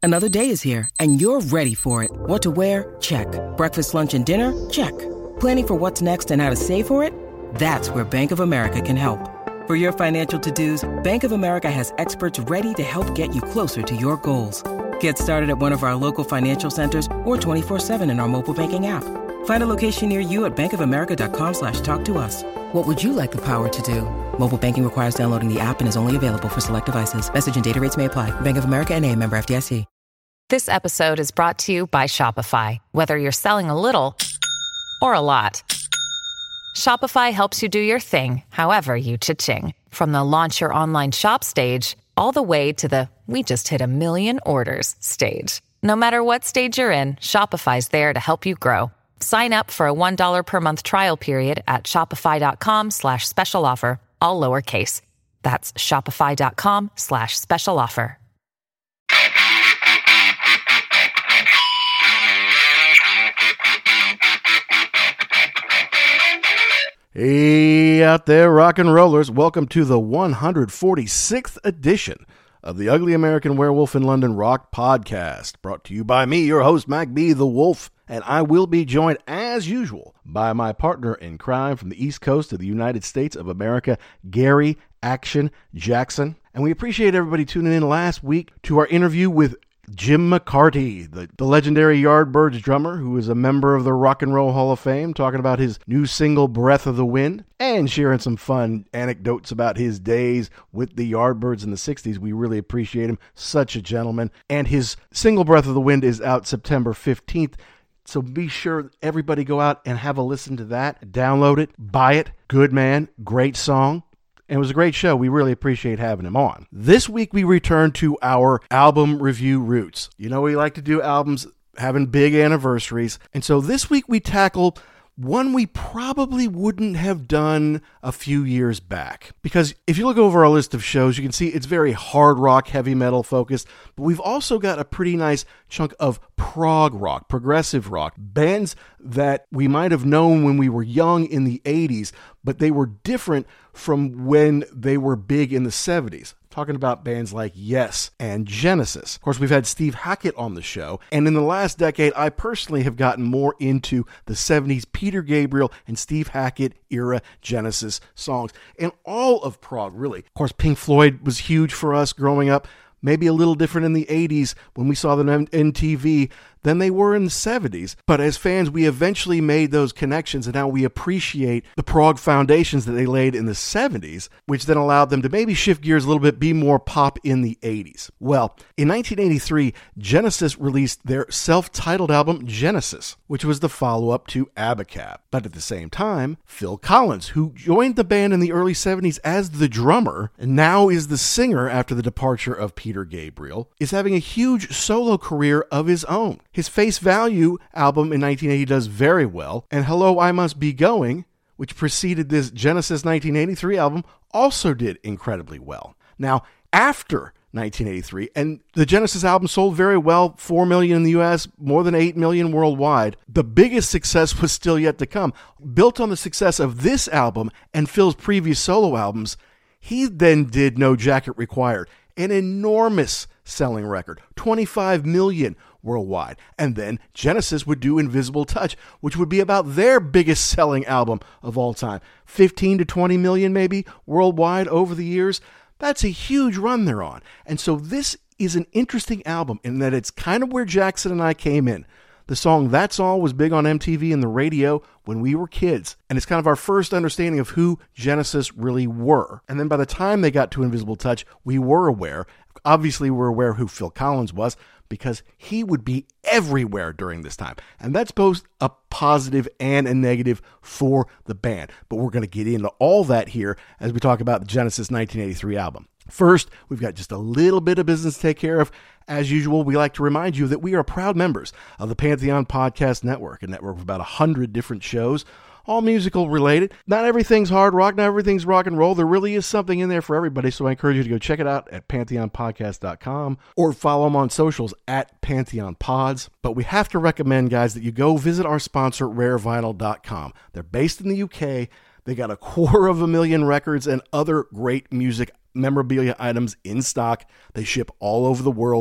Another day is here, and you're ready for it. What to wear? Check. Breakfast, lunch, and dinner? Check. Planning for what's next and how to save for it? That's where Bank of America can help. For your financial to-dos, Bank of America has experts ready to help get you closer to your goals. Get started at one of our local financial centers or 24/7 in our mobile banking app. Find a location near you at bankofamerica.com/talktous. What would you like the power to do? Mobile banking requires downloading the app and is only available for select devices. Message and data rates may apply. Bank of America NA, member FDIC. This episode is brought to you by Shopify. Whether you're selling a little or a lot, Shopify helps you do your thing, however you cha-ching. From the launch your online shop stage, all the way to the we just hit 1 million orders stage. No matter what stage you're in, Shopify's there to help you grow. Sign up for a $1 per month trial period at shopify.com/special offer, all lowercase. That's shopify.com/special offer. Hey out there, rock and rollers. Welcome to the 146th edition of the Ugly American Werewolf in London Rock Podcast, brought to you by me, your host, Mac B. the Wolf, and I will be joined, as usual, by my partner in crime from the East Coast of the United States of America, Gary Action Jackson. And we appreciate everybody tuning in last week to our interview with Jim McCarty, the legendary Yardbirds drummer who is a member of the Rock and Roll Hall of Fame, talking about his new single, Breath of the Wind, and sharing some fun anecdotes about his days with the Yardbirds in the 60s. We really appreciate him. Such a gentleman. And his single, Breath of the Wind, is out September 15th. So be sure everybody go out and have a listen to that. Download it. Buy it. Good man. Great song. And it was a great show. We really appreciate having him on. This week, we return to our album review roots. You know, we like to do albums having big anniversaries. And so this week, we tackle one we probably wouldn't have done a few years back. Because if you look over our list of shows, you can see it's very hard rock, heavy metal focused. But we've also got a pretty nice chunk of prog rock, progressive rock, bands that we might have known when we were young in the 80s, but they were different from when they were big in the 70s. Talking about bands like Yes and Genesis. Of course, we've had Steve Hackett on the show, and in the last decade, I personally have gotten more into the 70s Peter Gabriel and Steve Hackett era Genesis songs, and all of prog, really. Of course, Pink Floyd was huge for us growing up. Maybe a little different in the 80s when we saw them on MTV than they were in the 70s. But as fans, we eventually made those connections, and now we appreciate the prog foundations that they laid in the 70s, which then allowed them to maybe shift gears a little bit, be more pop in the 80s. Well, in 1983, Genesis released their self-titled album, Genesis, which was the follow-up to Abacab. But at the same time, Phil Collins, who joined the band in the early 70s as the drummer, and now is the singer after the departure of Peter Gabriel, is having a huge solo career of his own. His Face Value album in 1980 does very well, and Hello, I Must Be Going, which preceded this Genesis 1983 album, also did incredibly well. Now, after 1983, and the Genesis album sold very well, 4 million in the US, more than 8 million worldwide. The biggest success was still yet to come. Built on the success of this album and Phil's previous solo albums, he then did No Jacket Required, an enormous selling record, 25 million worldwide. And then Genesis would do Invisible Touch, which would be about their biggest selling album of all time. 15 to 20 million maybe worldwide over the years. That's a huge run they're on. And so this is an interesting album in that it's kind of where Jackson and I came in. The song That's All was big on MTV and the radio when we were kids, and it's kind of our first understanding of who Genesis really were. And then by the time they got to Invisible Touch, we were aware. Obviously, we're aware who Phil Collins was because he would be everywhere during this time. And that's both a positive and a negative for the band. But we're going to get into all that here as we talk about the Genesis 1983 album. First, we've got just a little bit of business to take care of. As usual, we like to remind you that we are proud members of the Pantheon Podcast Network, a network of about 100 different shows, all musical related. Not everything's hard rock, not everything's rock and roll. There really is something in there for everybody, so I encourage you to go check it out at pantheonpodcast.com or follow them on socials at pantheonpods. But we have to recommend, guys, that you go visit our sponsor, rarevinyl.com. They're based in the UK. They got 250,000 records and other great music memorabilia items in stock. They ship all over the world.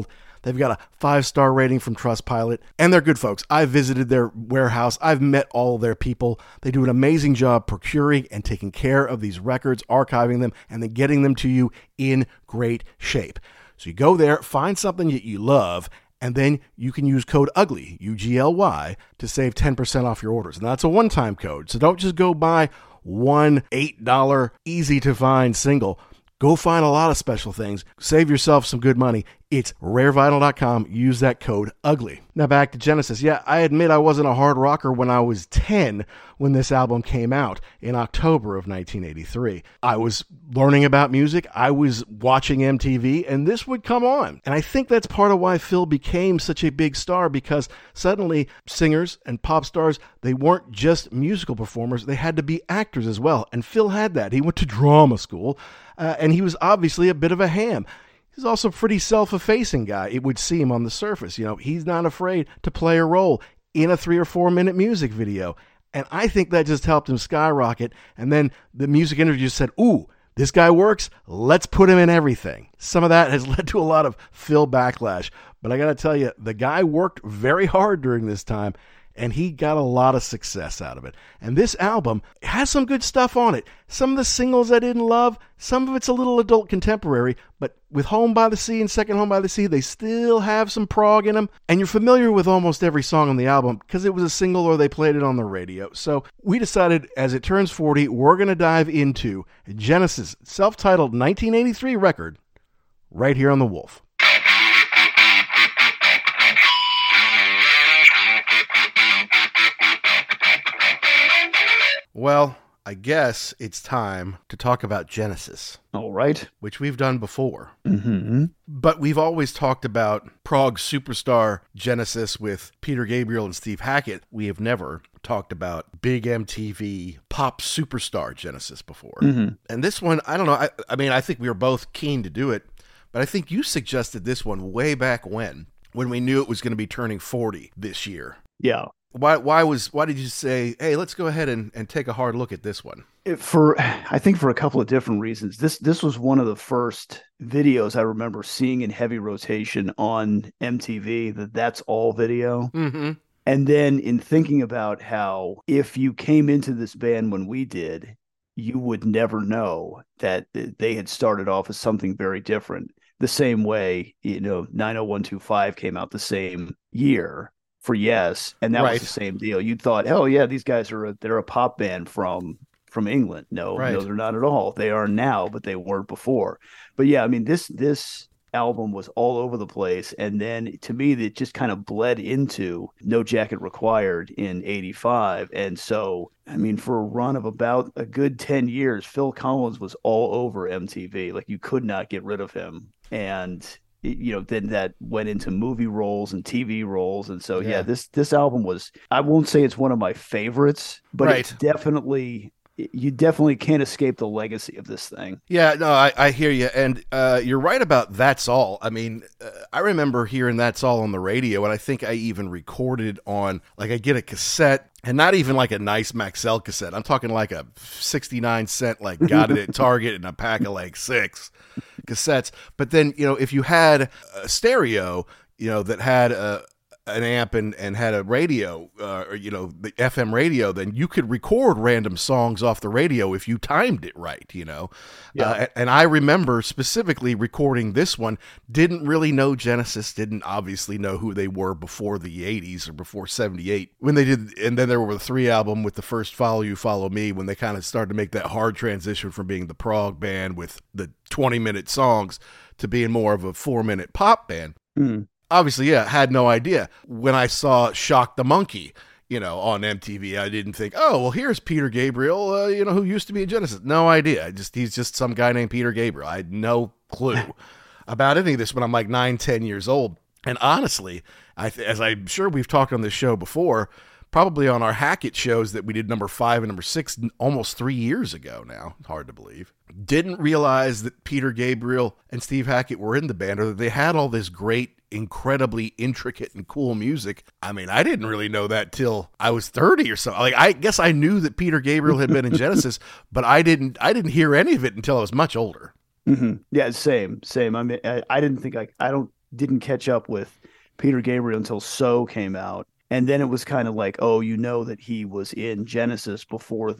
They've got a 5-star rating from Trustpilot, and they're good folks. I've visited their warehouse. I've met all their people. They do an amazing job procuring and taking care of these records, archiving them, and then getting them to you in great shape. So you go there, find something that you love, and then you can use code UGLY, UGLY, to save 10% off your orders. And that's a one-time code. So don't just go buy one $8 easy-to-find single. Go find a lot of special things. Save yourself some good money. It's rarevinyl.com. Use that code UGLY. Now back to Genesis. Yeah, I admit I wasn't a hard rocker when I was 10 when this album came out in October of 1983. I was learning about music. I was watching MTV, and this would come on. And I think that's part of why Phil became such a big star, because suddenly singers and pop stars, they weren't just musical performers. They had to be actors as well. And Phil had that. He went to drama school, and he was obviously a bit of a ham. He's also a pretty self-effacing guy, it would seem on the surface. You know, he's not afraid to play a role in a 3 or 4 minute music video. And I think that just helped him skyrocket. And then the music industry just said, ooh, this guy works. Let's put him in everything. Some of that has led to a lot of Phil backlash. But I got to tell you, the guy worked very hard during this time, and he got a lot of success out of it. And this album has some good stuff on it. Some of the singles I didn't love, some of it's a little adult contemporary, but with Home by the Sea and Second Home by the Sea, they still have some prog in them. And you're familiar with almost every song on the album because it was a single or they played it on the radio. So we decided as it turns 40, we're going to dive into Genesis' self-titled 1983 record right here on The Wolf. Well, I guess it's time to talk about Genesis. All right. Which we've done before. Mm-hmm. But we've always talked about prog superstar Genesis with Peter Gabriel and Steve Hackett. We have never talked about big MTV pop superstar Genesis before. Mm-hmm. And this one, I don't know. I mean, I think we were both keen to do it, but I think you suggested this one way back when we knew it was going to be turning 40 this year. Yeah. Why did you say, hey, let's go ahead and take a hard look at this one? I think for a couple of different reasons. This was one of the first videos I remember seeing in heavy rotation on MTV, That's All video. Mm-hmm. And then in thinking about how if you came into this band when we did, you would never know that they had started off as something very different. The same way, 90125 came out the same year for Yes, and that was the same deal. You thought, oh yeah, these guys they're a pop band from England. No, they're not at all. They are now, but they weren't before. But yeah, I mean, this album was all over the place, and then to me, it just kind of bled into No Jacket Required in '85, and so I mean, for a run of about a good 10 years, Phil Collins was all over MTV. Like, you could not get rid of him, and then that went into movie roles and TV roles. And so, this album was, I won't say it's one of my favorites, but it's definitely, you definitely can't escape the legacy of this thing. Yeah, no, I hear you. And you're right about That's All. I mean, I remember hearing That's All on the radio, and I think I even recorded on, like, I get a cassette, and not even like a nice Maxell cassette. I'm talking like a 69-cent, like, got it at Target in a pack of like 6 cassettes. But then, if you had a stereo, that had an amp and had a radio, or the FM radio, then you could record random songs off the radio if you timed it right, Yeah. And I remember specifically recording this one, didn't really know Genesis, didn't obviously know who they were before the 80s or before 78 when they did. And then there were the 3 album with the first Follow You, Follow Me, when they kind of started to make that hard transition from being the prog band with the 20-minute songs to being more of a 4-minute pop band. Mm. Obviously, had no idea. When I saw Shock the Monkey, on MTV, I didn't think, oh, well, here's Peter Gabriel, who used to be in Genesis. No idea. He's just some guy named Peter Gabriel. I had no clue about any of this when I'm like 9, 10 years old. And honestly, as I'm sure we've talked on this show before, probably on our Hackett shows that we did number 5 and number 6 almost 3 years ago now. Hard to believe. Didn't realize that Peter Gabriel and Steve Hackett were in the band, or that they had all this great, incredibly intricate and cool music. I mean, I didn't really know that till I was 30 or something. Like, I guess I knew that Peter Gabriel had been in Genesis, but I didn't hear any of it until I was much older. Mm-hmm. Yeah, same. I mean, I didn't think I don't didn't catch up with Peter Gabriel until So came out. And then it was kind of like, oh, that he was in Genesis before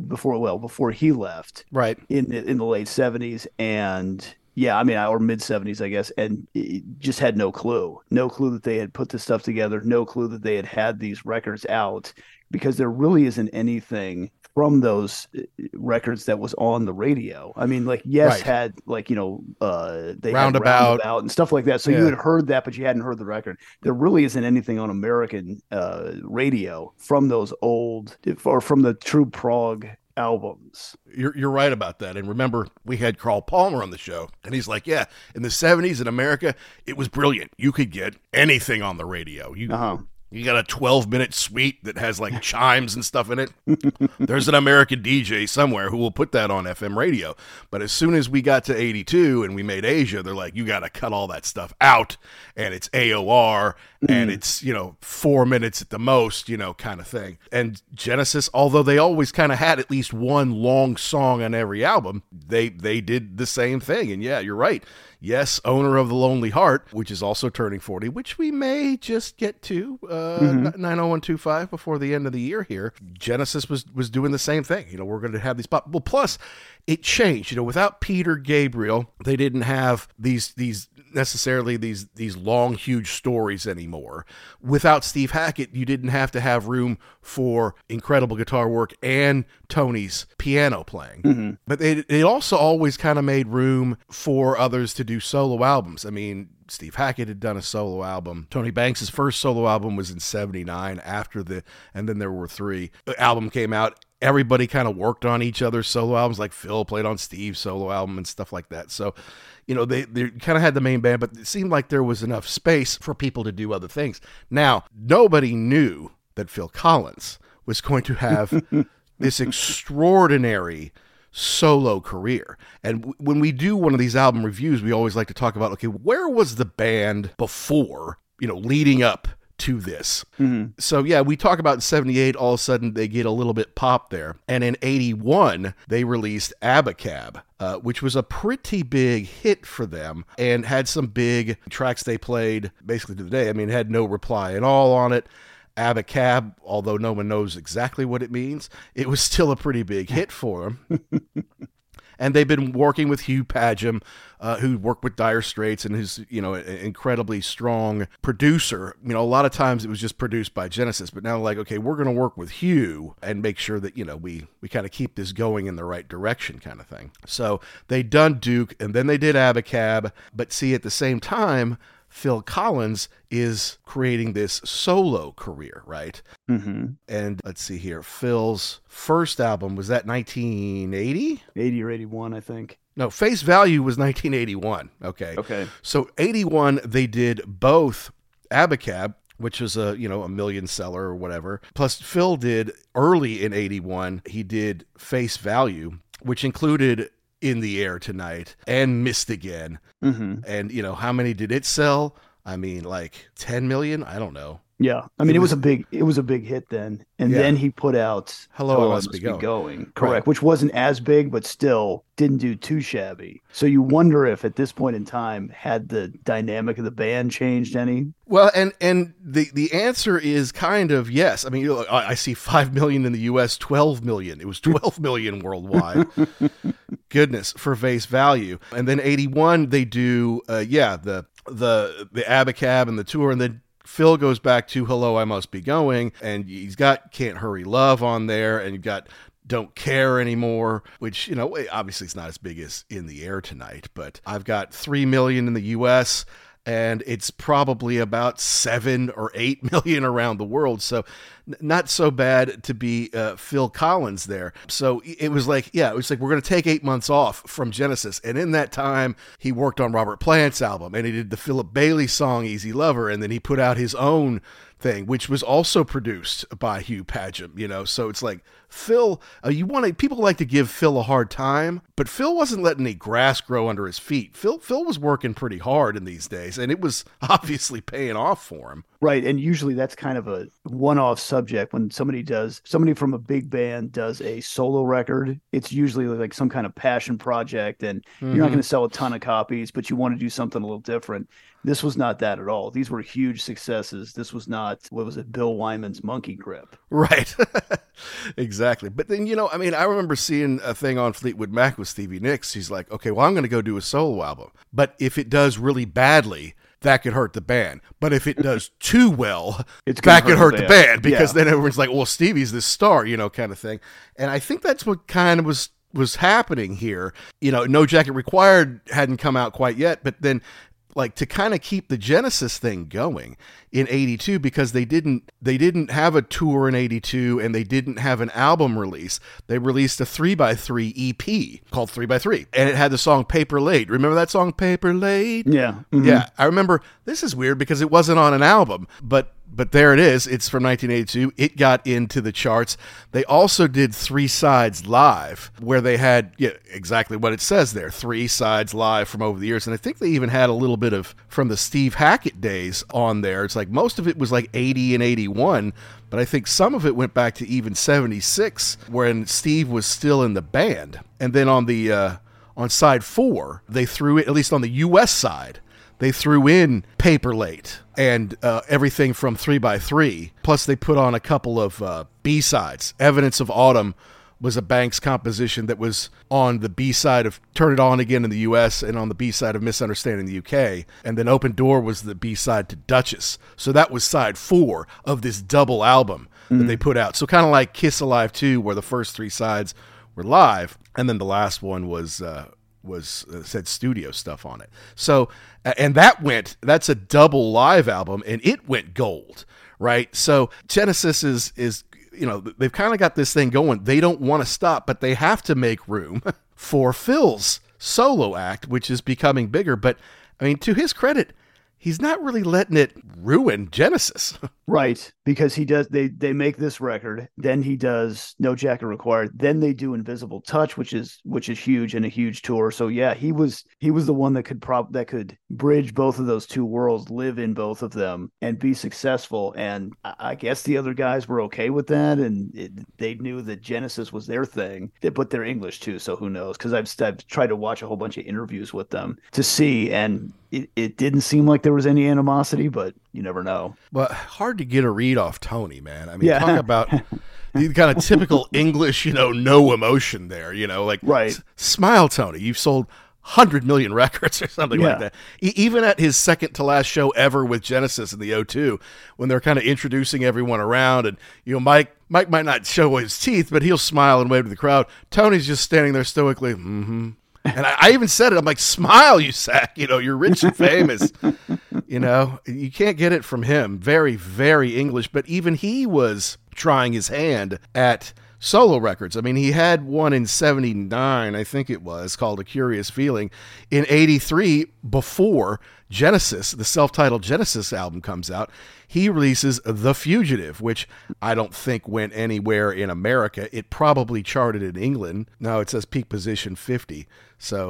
he left, right, in the late 70s, and yeah, I mean, or mid 70s, I guess, and just had no clue that they had put this stuff together, no clue that they had these records out, because there really isn't anything from those records that was on the radio. I mean, like, Yes had, like, they had Roundabout and stuff like that. So you had heard that, but you hadn't heard the record. There really isn't anything on American radio from those old, or from the true prog albums. You're right about that. And remember, we had Carl Palmer on the show, and he's like, yeah, in the 70s in America, it was brilliant. You could get anything on the radio. You got a 12-minute suite that has like chimes and stuff in it. There's an American DJ somewhere who will put that on FM radio. But as soon as we got to 82 and we made Asia, they're like, you got to cut all that stuff out. And it's AOR and it's, 4 minutes at the most, kind of thing. And Genesis, although they always kind of had at least one long song on every album, they did the same thing. And yeah, you're right. Yes, owner of The Lonely Heart, which is also turning 40, which we may just get to 90125 before the end of the year here. Genesis was doing the same thing. We're going to have these pop. Well, plus it changed. Without Peter Gabriel, they didn't have these necessarily these long, huge stories anymore. Without Steve Hackett, you didn't have to have room for incredible guitar work and Tony's piano playing. But they also always kind of made room for others to do solo albums. I mean, Steve Hackett had done a solo album. Tony Banks' first solo album was in 79 and then there were 3. The album came out. Everybody kind of worked on each other's solo albums, like Phil played on Steve's solo album and stuff like that. So, they kind of had the main band, but it seemed like there was enough space for people to do other things. Now, nobody knew that Phil Collins was going to have this extraordinary solo career. And when we do one of these album reviews, we always like to talk about, okay, where was the band before, leading up to this? So yeah, we talk about in 78, all of a sudden they get a little bit pop there. And in 81, they released Abacab, which was a pretty big hit for them and had some big tracks they played basically to the day. I mean, it had No Reply at All on it. Abacab, although no one knows exactly what it means, it was still a pretty big hit for them. And they've been working with Hugh Padgham, who worked with Dire Straits and who's, an incredibly strong producer. A lot of times it was just produced by Genesis, but now like, okay, we're going to work with Hugh and make sure that, we kind of keep this going in the right direction kind of thing. So they done Duke and then they did Abacab, but see, at the same time, Phil Collins is creating this solo career, right? And let's see here. Phil's first album, was that 1980? 80 or 81, I think. No, Face Value was 1981. Okay. So 81, they did both Abacab, which was a million seller or whatever. Plus Phil did early in 81, he did Face Value, which included In the Air Tonight and Missed Again. And how many did it sell? I mean, like 10 million? I don't know. Yeah. I mean, it was a big hit then. And then he put out Hello, I Must Be Going. Correct. Right. Which wasn't as big, but still didn't do too shabby. So you wonder if at this point in time, had the dynamic of the band changed any? Well, and the answer is kind of yes. I mean, I see 5 million in the US, 12 million. It was 12 million worldwide. Goodness, for Face Value. And then 81, they do, the Abacab and the tour, and then Phil goes back to Hello, I Must Be Going, and he's got Can't Hurry Love on there, and you've got Don't Care Anymore, which, obviously it's not as big as In the Air Tonight, but I've got 3 million in the US, and it's probably about 7 or 8 million around the world. So not so bad to be Phil Collins there. So it was like, we're going to take 8 months off from Genesis. And in that time, he worked on Robert Plant's album, and he did the Philip Bailey song, Easy Lover. And then he put out his own thing, which was also produced by Hugh Padgham, so it's like Phil, people like to give Phil a hard time, but Phil wasn't letting any grass grow under his feet. Phil was working pretty hard in these days, and it was obviously paying off for him. Right. And usually that's kind of a one-off subject. When somebody from a big band does a solo record, it's usually like some kind of passion project, and you're not going to sell a ton of copies, but you want to do something a little different. This was not that at all. These were huge successes. This was not, what was it, Bill Wyman's Monkey Grip. Right. Exactly. But then, I mean, I remember seeing a thing on Fleetwood Mac with Stevie Nicks. He's like, okay, well, I'm going to go do a solo album. But if it does really badly, that could hurt the band. But if it does too well, that could hurt the band, because then everyone's like, well, Stevie's this star, kind of thing. And I think that's what kind of was happening here. No Jacket Required hadn't come out quite yet, but then like to kind of keep the Genesis thing going in 82, because they didn't have a tour in 82 and they didn't have an album release. They released a 3x3 EP called 3x3, and it had the song Paper Laid. Remember that song, Paper Laid? Yeah. Mm-hmm. Yeah. I remember. This is weird because it wasn't on an album, but there it is. It's from 1982. It got into the charts. They also did 3 Sides Live, where they had exactly what it says there, 3 sides live from over the years. And I think they even had a little bit of from the Steve Hackett days on there. It's like most of it was like 80 and 81, but I think some of it went back to even 76, when Steve was still in the band. And then on the on side 4, they threw it, at least on the U.S. side, they threw in Paper Late and everything from 3x3. Plus, they put on a couple of B-sides. Evidence of Autumn was a Banks composition that was on the B-side of Turn It On Again in the U.S. and on the B-side of Misunderstanding in the U.K. And then Open Door was the B-side to Duchess. So that was side 4 of this double album that they put out. So kind of like Kiss Alive 2, where the first 3 sides were live, and then the last one was said studio stuff on it. So, and that's a double live album, and it went gold, right? So Genesis is they've kind of got this thing going. They don't want to stop, but they have to make room for Phil's solo act, which is becoming bigger. But I mean, to his credit, he's not really letting it ruin Genesis. Right, because he does. They make this record, then he does No Jacket Required, then they do Invisible Touch, which is huge, and a huge tour. So yeah, he was the one that could bridge both of those two worlds, live in both of them, and be successful. And I guess the other guys were okay with that, and they knew that Genesis was their thing. But they're English too, so who knows? Because I've tried to watch a whole bunch of interviews with them to see, and it didn't seem like there was any animosity, but you never know. Well, hard to get a read off Tony, man. I mean, talk about the kind of typical English, no emotion there, like, right. Smile, Tony. You've sold 100 million records or something like that. Even at his second to last show ever with Genesis in the O2, when they're kind of introducing everyone around, and, Mike might not show his teeth, but he'll smile and wave to the crowd. Tony's just standing there stoically, mm-hmm. And I even said it. I'm like, smile, you sack. You're rich and famous. You can't get it from him. Very, very English. But even he was trying his hand at solo records. I mean, he had one in 79, I think it was, called A Curious Feeling. In 83, before Genesis, the self-titled Genesis album comes out, he releases The Fugitive, which I don't think went anywhere in America. It probably charted in England. No, it says peak position 50. So,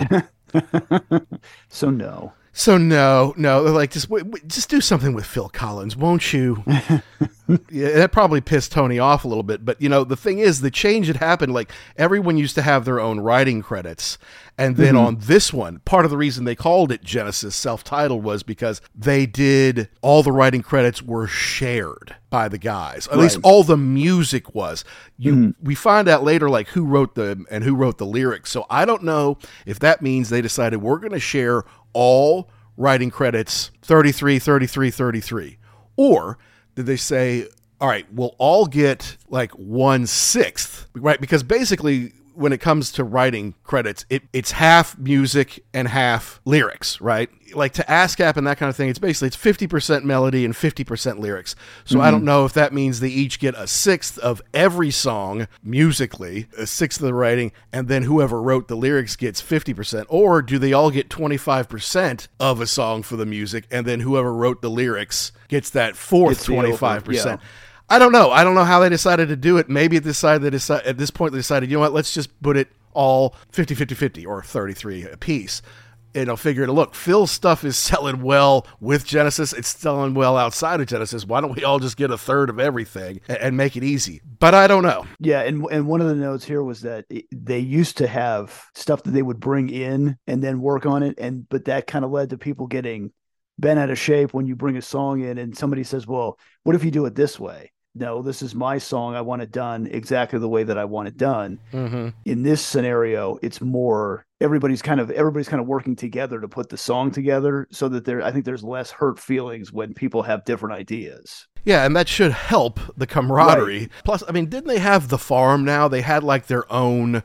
so no. So no, they're like, just do something with Phil Collins, won't you? Yeah, that probably pissed Tony off a little bit. But, the thing is, the change had happened. Like, everyone used to have their own writing credits. And then on this one, part of the reason they called it Genesis self-titled was because all the writing credits were shared by the guys. At least all the music was. We find out later, like, who wrote the lyrics. So I don't know if that means they decided we're going to share all writing credits 33, 33, 33. Or did they say, all right, we'll all get like 1/6, right? Because basically, when it comes to writing credits, it's half music and half lyrics, right? Like to ASCAP and that kind of thing, it's 50% melody and 50% lyrics. So I don't know if that means they each get 1/6 of every song musically, 1/6 of the writing, and then whoever wrote the lyrics gets 50%. Or do they all get 25% of a song for the music, and then whoever wrote the lyrics gets that fourth 25%? I don't know. I don't know how they decided to do it. Maybe at this point they decided, let's just put it all 50-50-50 or 33 apiece. figured, look, Phil's stuff is selling well with Genesis. It's selling well outside of Genesis. Why don't we all just get a third of everything and make it easy? But I don't know. Yeah, and one of the notes here was that they used to have stuff that they would bring in and then work on it, but that kind of led to people getting bent out of shape when you bring a song in and somebody says, well, what if you do it this way? No, this is my song. I want it done exactly the way that I want it done. Mm-hmm. In this scenario, it's more everybody's kind of working together to put the song together, so that I think there's less hurt feelings when people have different ideas. Yeah, and that should help the camaraderie. Right. Plus, I mean, didn't they have the farm now? They had like their own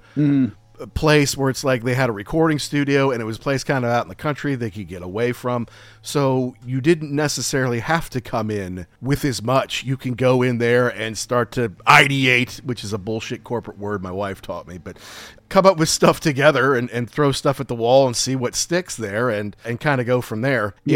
place where it's like they had a recording studio, and it was a place kind of out in the country they could get away from. So you didn't necessarily have to come in with as much. You can go in there and start to ideate, which is a bullshit corporate word my wife taught me, but come up with stuff together and throw stuff at the wall and see what sticks there and kind of go from there. Yeah,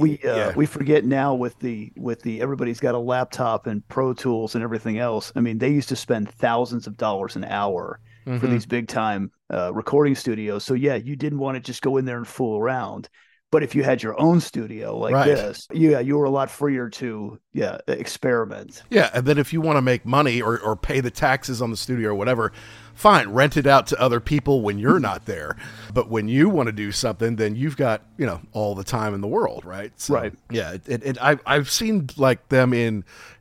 we forget now with the everybody's got a laptop and Pro Tools and everything else. I mean, they used to spend thousands of dollars an hour for these big time recording studios. So yeah, you didn't want to just go in there and fool around. But if you had your own studio like this, you were a lot freer to experiment. Yeah, and then if you want to make money or pay the taxes on the studio or whatever, fine, rent it out to other people when you're not there. But when you want to do something, then you've got, all the time in the world, right? So, right. Yeah, I've seen like them in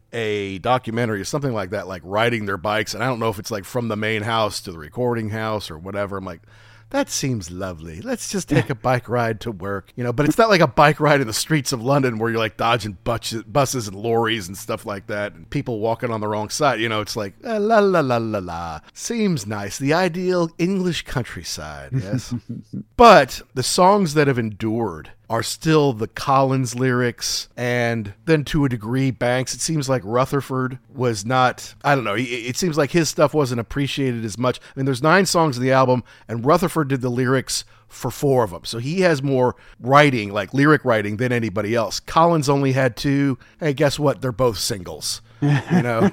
a documentary or something like that, like riding their bikes, and I don't know if it's like from the main house to the recording house or whatever. I'm like, that seems lovely. Let's just take a bike ride to work, but it's not like a bike ride in the streets of London where you're like dodging buses and lorries and stuff like that and people walking on the wrong side. It's like, la, la, la, la, la. Seems nice. The ideal English countryside, yes? But the songs that have endured are still the Collins lyrics, and then to a degree Banks. It seems like Rutherford was not, I don't know, it seems like his stuff wasn't appreciated as much. I mean, there's 9 songs in the album, and Rutherford did the lyrics for 4 of them. So he has more writing, like lyric writing, than anybody else. Collins only had 2. Hey, guess what? They're both singles, And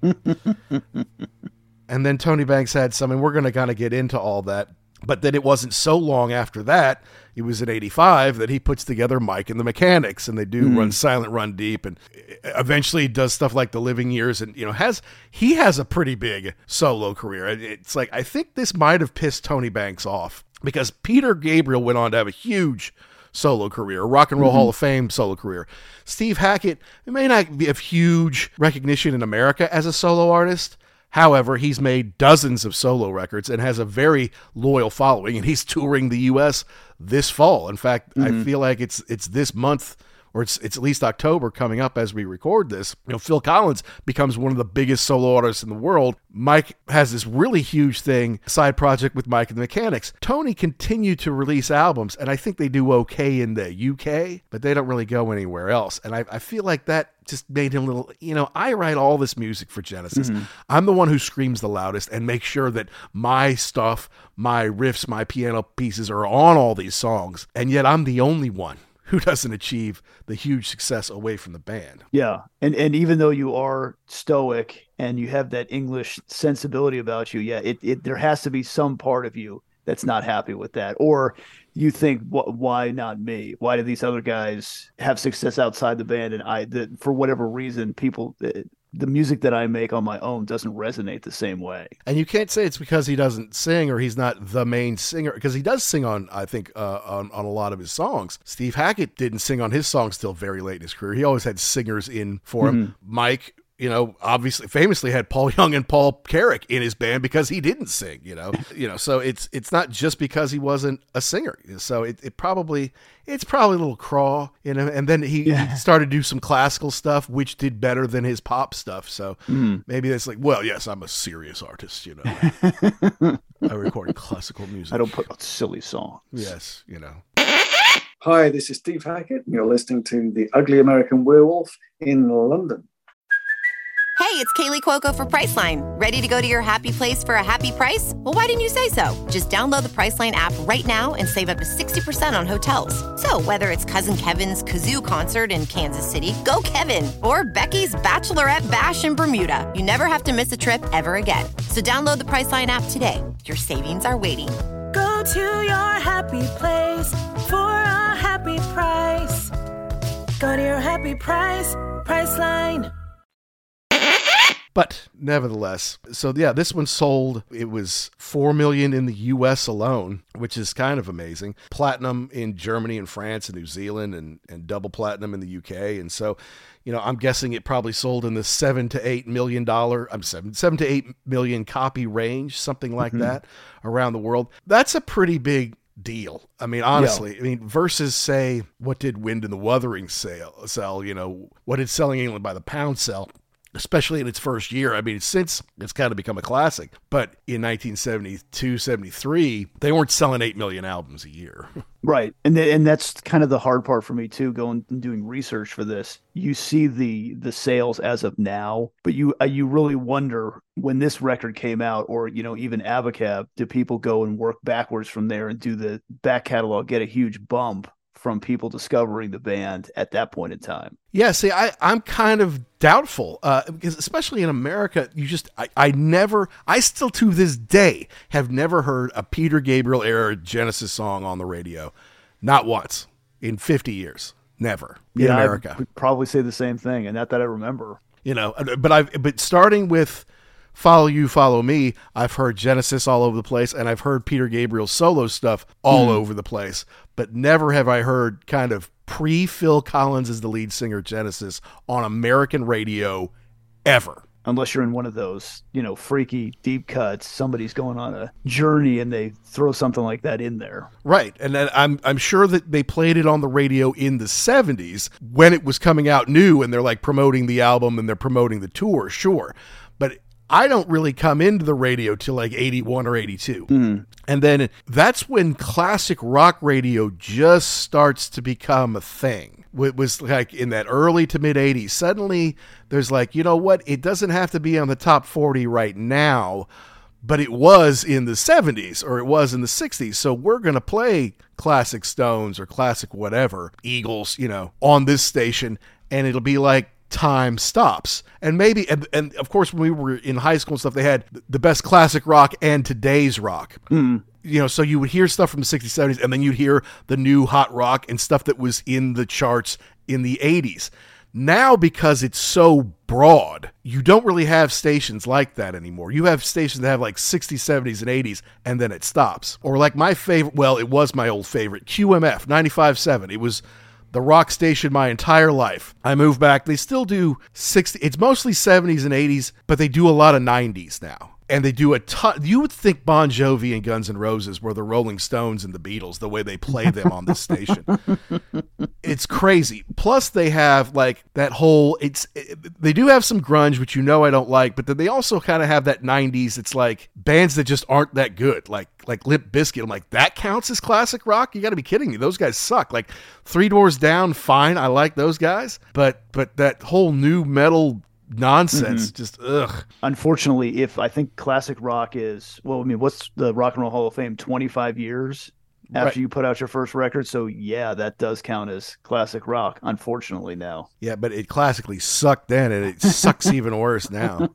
then Tony Banks had some, and we're going to kind of get into all that. But then it wasn't so long after that, it was in 85, that he puts together Mike and the Mechanics, and they do Run Silent, Run Deep, and eventually does stuff like The Living Years, and he has a pretty big solo career. It's like, I think this might have pissed Tony Banks off, because Peter Gabriel went on to have a huge solo career, Rock and Roll Hall of Fame solo career. Steve Hackett may not have huge recognition in America as a solo artist. However, he's made dozens of solo records and has a very loyal following, and he's touring the U.S. this fall. In fact, I feel like it's this month, or it's at least October coming up as we record this. Phil Collins becomes one of the biggest solo artists in the world. Mike has this really huge side project with Mike and the Mechanics. Tony continued to release albums, and I think they do okay in the UK, but they don't really go anywhere else. And I feel like that just made him a little, I write all this music for Genesis. I'm the one who screams the loudest and makes sure that my stuff, my riffs, my piano pieces are on all these songs. And yet I'm the only one who doesn't achieve the huge success away from the band. Yeah. And even though you are stoic and you have that English sensibility about you, there has to be some part of you that's not happy with that. Or you think, why not me? Why do these other guys have success outside the band? And for whatever reason, the music that I make on my own doesn't resonate the same way. And you can't say it's because he doesn't sing or he's not the main singer, because he does sing on, I think, on a lot of his songs. Steve Hackett didn't sing on his songs till very late in his career. He always had singers in for him. Mike, obviously famously had Paul Young and Paul Carrick in his band because he didn't sing, so it's not just because he wasn't a singer. So it's probably a little craw, and then he started to do some classical stuff, which did better than his pop stuff. So maybe it's like, well, yes, I'm a serious artist, I record classical music. I don't put out silly songs. Yes, Hi, this is Steve Hackett, and you're listening to The Ugly American Werewolf in London. Hey, it's Kaylee Cuoco for Priceline. Ready to go to your happy place for a happy price? Well, why didn't you say so? Just download the Priceline app right now and save up to 60% on hotels. So whether it's Cousin Kevin's Kazoo Concert in Kansas City, go Kevin, or Becky's Bachelorette Bash in Bermuda, you never have to miss a trip ever again. So download the Priceline app today. Your savings are waiting. Go to your happy place for a happy price. Go to your happy price, Priceline. But nevertheless, so yeah, this one sold. It was 4 million in the U.S. alone, which is kind of amazing. Platinum in Germany and France and New Zealand, and double platinum in the U.K. And so, you know, I'm guessing it probably sold in the $7 to $8 million. $7 to $8 million copy range, something like that, around the world. That's a pretty big deal. I mean, honestly, I mean, versus say, what did Wind in the Wuthering sell? You know, what did Selling England by the Pound sell? Especially in its first year. I mean, since it's kind of become a classic, but in 1972, 73, they weren't selling 8 million albums a year. Right. And that's kind of the hard part for me too, going and doing research for this. You see the sales as of now, but you really wonder when this record came out, or, you know, even Abacab, do people go and work backwards from there and do the back catalog, get a huge bump from people discovering the band at that point in time? Yeah, see, I'm kind of doubtful, because especially in America, I still to this day have never heard a Peter Gabriel era Genesis song on the radio. Not once in 50 years. Never in America. I would probably say the same thing, and not that I remember. You know, but starting with Follow You, Follow Me, I've heard Genesis all over the place, and I've heard Peter Gabriel's solo stuff all over the place, but never have I heard kind of pre-Phil Collins as the lead singer Genesis on American radio ever. Unless you're in one of those, you know, freaky deep cuts, somebody's going on a journey and they throw something like that in there. Right. And then I'm sure that they played it on the radio in the 70s when it was coming out new, and they're like promoting the album and they're promoting the tour, sure. But I don't really come into the radio till like 81 or 82. And then that's when classic rock radio just starts to become a thing. It was like in that early to mid 80s. Suddenly there's like, you know what? It doesn't have to be on the top 40 right now, but it was in the 70s or it was in the 60s. So we're going to play classic Stones or classic whatever, Eagles, you know, on this station. And it'll be like, time stops. And maybe, and of course, when we were in high school and stuff, they had the best classic rock and today's rock. You know, so you would hear stuff from the 60s, 70s, and then you'd hear the new hot rock and stuff that was in the charts in the 80s. Now, because it's so broad, you don't really have stations like that anymore. You have stations that have like 60s, 70s, and 80s, and then it stops. Or like my favorite, well, it was my old favorite, QMF 95.7. It was the rock station my entire life. I moved back. They still do 60. It's mostly 70s and 80s, but they do a lot of 90s now. And they do a ton. You would think Bon Jovi and Guns N' Roses were the Rolling Stones and the Beatles, the way they play them on this station. It's crazy. Plus, they have like that whole. They do have some grunge, which you know I don't like, but then they also kind of have that 90s. It's like bands that just aren't that good, like Limp Bizkit. I'm like, that counts as classic rock? You got to be kidding me. Those guys suck. Like Three Doors Down, fine. I like those guys, but that whole new metal nonsense, just ugh. Unfortunately, if I think classic rock is, well, I mean, what's the Rock and Roll Hall of Fame? 25 years after you put out your first record. So yeah, that does count as classic rock, unfortunately now. Yeah, but it classically sucked then, and it sucks even worse now.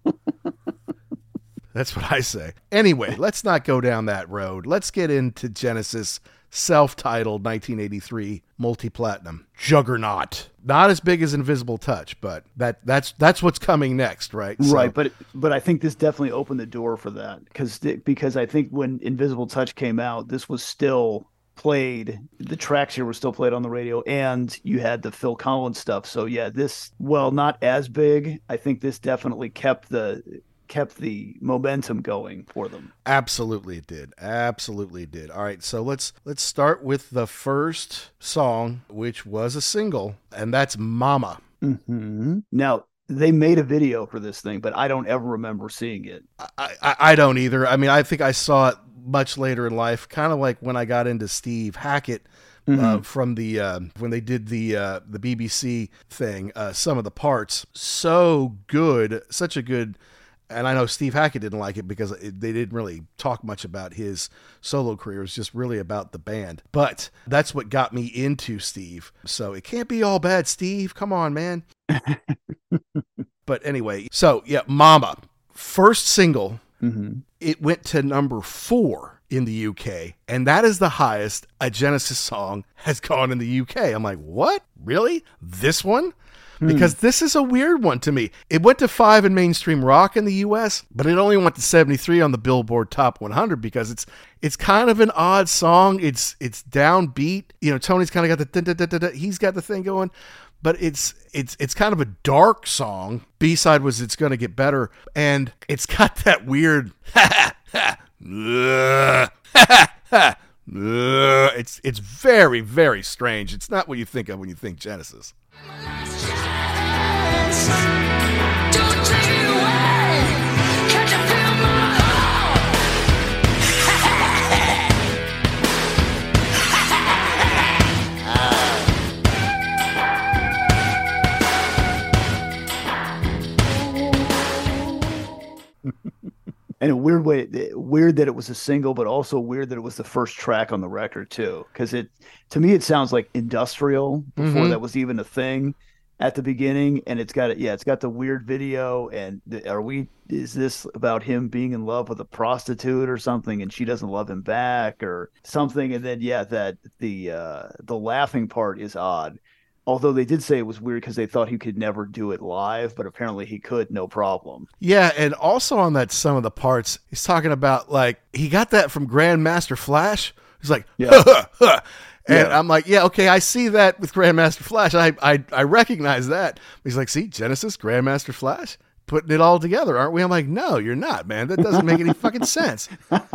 That's what I say. Anyway, let's not go down that road. Let's get into Genesis' self-titled 1983 multi-platinum juggernaut. Not as big as Invisible Touch, but that's what's coming next, right? So, right, but I think this definitely opened the door for that, because I think when Invisible Touch came out, this was still played. The tracks here were still played on the radio, and you had the Phil Collins stuff. So yeah, this, well, not as big. I think this definitely kept the momentum going for them. Absolutely it did. Absolutely it did. All right, so let's start with the first song, which was a single, and that's Mama. Now, they made a video for this thing, but I don't ever remember seeing it. I don't either. I mean, I think I saw it much later in life, kind of like when I got into Steve Hackett from the when they did the BBC thing, Some of the Parts. So good, such a good. And I know Steve Hackett didn't like it because they didn't really talk much about his solo career. It was just really about the band. But that's what got me into Steve. So it can't be all bad, Steve. Come on, man. But anyway, so yeah, Mama. First single, it went to number 4 in the UK, and that is the highest a Genesis song has gone in the UK. I'm like, what? Really? This one? Because this is a weird one to me. It went to 5 in mainstream rock in the US, but it only went to 73 on the Billboard Top 100 because it's kind of an odd song. It's downbeat. You know, Tony's kind of got the he's got the thing going, but it's kind of a dark song. B-side was It's Gonna Get Better, and it's got that weird it's very, very strange. It's not what you think of when you think Genesis. Don't take it away. Can't you feel my And a weird way, weird that it was a single, but also weird that it was the first track on the record too. Because to me, it sounds like industrial before that was even a thing at the beginning. And it's got the weird video. And is this about him being in love with a prostitute or something, and she doesn't love him back or something? And then that the laughing part is odd. Although they did say it was weird because they thought he could never do it live, but apparently he could, no problem. Yeah, and also on that some of the parts, he's talking about like he got that from Grandmaster Flash. He's like, and I'm like, yeah, okay, I see that with Grandmaster Flash. I recognize that. He's like, see, Genesis, Grandmaster Flash, putting it all together, aren't we? I'm like, no, you're not, man. That doesn't make any fucking sense.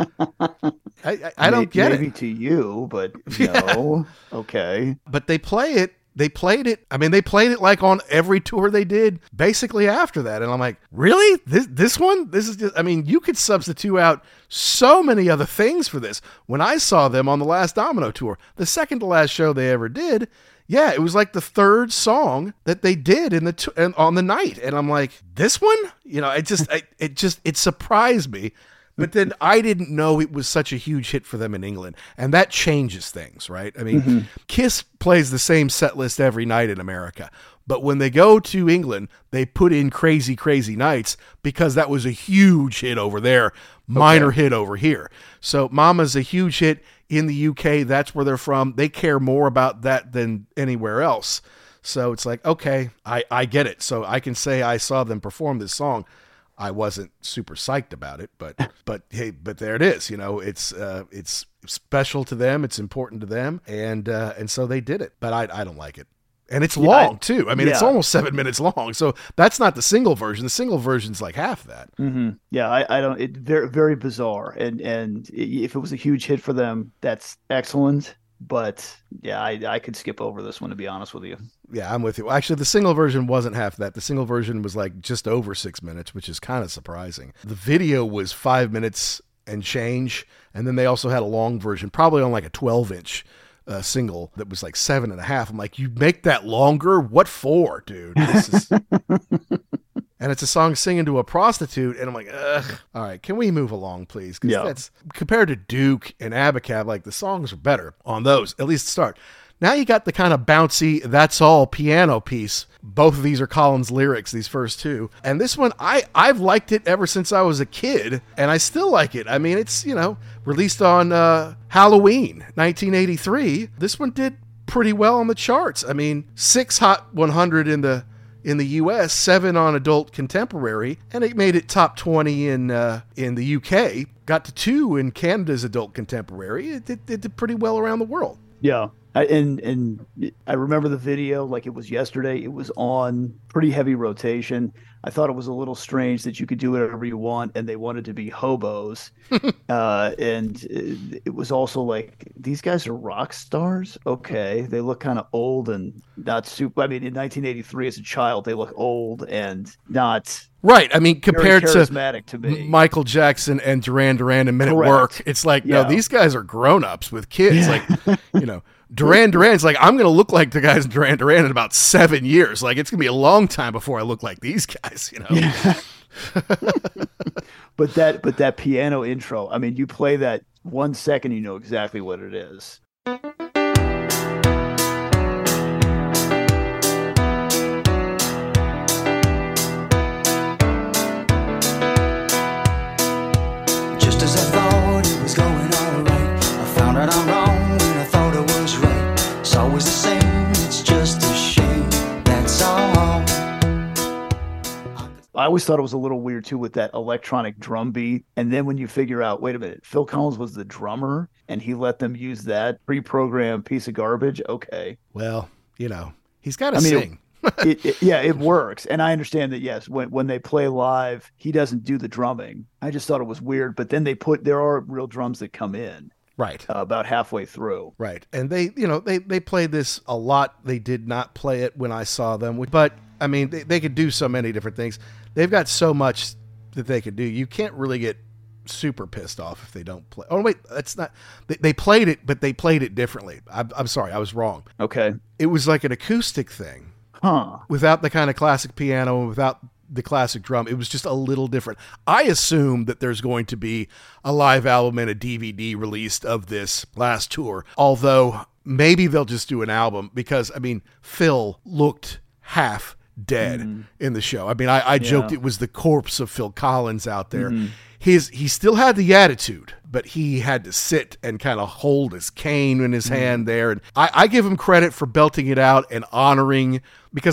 I don't get it. Maybe to you, but no. Okay. But they play it. They played it. I mean, they played it like on every tour they did basically after that. And I'm like, really? This one? This is just, I mean, you could substitute out so many other things for this. When I saw them on the last Domino tour, the second to last show they ever did, yeah, it was like the third song that they did on the night. And I'm like, this one? You know, it surprised me. But then I didn't know it was such a huge hit for them in England. And that changes things, right? I mean, Kiss plays the same set list every night in America. But when they go to England, they put in Crazy, Crazy Nights because that was a huge hit over there, minor hit over here. So Mama's a huge hit in the UK. That's where they're from. They care more about that than anywhere else. So it's like, okay, I get it. So I can say I saw them perform this song. I wasn't super psyched about it, but hey, but there it is. You know, it's special to them. It's important to them. And so they did it, but I don't like it. And it's long too. I mean, it's almost 7 minutes long. So that's not the single version. The single version's like half that. Mm-hmm. Yeah. I don't, it very, very bizarre. And if it was a huge hit for them, that's excellent. But yeah, I could skip over this one, to be honest with you. Yeah, I'm with you. Actually, the single version wasn't half that. The single version was like just over 6 minutes, which is kind of surprising. The video was 5 minutes and change. And then they also had a long version, probably on like a 12-inch single that was like 7.5. I'm like, you make that longer? What for, dude? This is... And it's a song singing to a prostitute, and I'm like, ugh. All right, can we move along, please? Because that's compared to Duke and Abacab, like the songs are better on those, at least to start. Now you got the kind of bouncy, that's all piano piece. Both of these are Collins lyrics, these first two. And this one, I've liked it ever since I was a kid, and I still like it. I mean, it's, you know, released on Halloween, 1983. This one did pretty well on the charts. I mean, 6 Hot 100 in the US, 7 on Adult Contemporary, and it made it top 20 in the UK. Got to 2 in Canada's Adult Contemporary. It did pretty well around the world. Yeah. And I remember the video like it was yesterday. It was on pretty heavy rotation. I thought it was a little strange that you could do whatever you want, and they wanted to be hobos. And it was also like, these guys are rock stars? Okay. They look kind of old and not super. I mean, in 1983 as a child, they look old and not... Right. I mean, compared to me. Michael Jackson and Duran Duran and Men at Work, it's like, no, these guys are grown-ups with kids. Yeah. Like, you know, Duran Duran's like, I'm going to look like the guys in Duran Duran in about 7 years. Like, it's going to be a long time before I look like these guys, you know? Yeah. But that piano intro, I mean, you play that 1 second, you know exactly what it is. Just as I thought it was going all I always thought it was a little weird too with that electronic drum beat. And then when you figure out, wait a minute, Phil Collins was the drummer and he let them use that pre-programmed piece of garbage. Okay. Well, he's got to sing. It works. And I understand that, yes, when they play live, he doesn't do the drumming. I just thought it was weird. But then there are real drums that come in. Right. About halfway through. Right. And they played this a lot. They did not play it when I saw them. But, I mean, they could do so many different things. They've got so much that they could do. You can't really get super pissed off if they don't play. Oh, wait, that's not. They played it, but they played it differently. I'm sorry. I was wrong. Okay. It was like an acoustic thing. Huh. Without the kind of classic piano, without the classic drum. It was just a little different. I assume that there's going to be a live album and a DVD released of this last tour, although maybe they'll just do an album because, I mean, Phil looked half dead in the show. I mean, I joked it was the corpse of Phil Collins out there. He still had the attitude, but he had to sit and kind of hold his cane in his hand there. And I give him credit for belting it out and honoring, because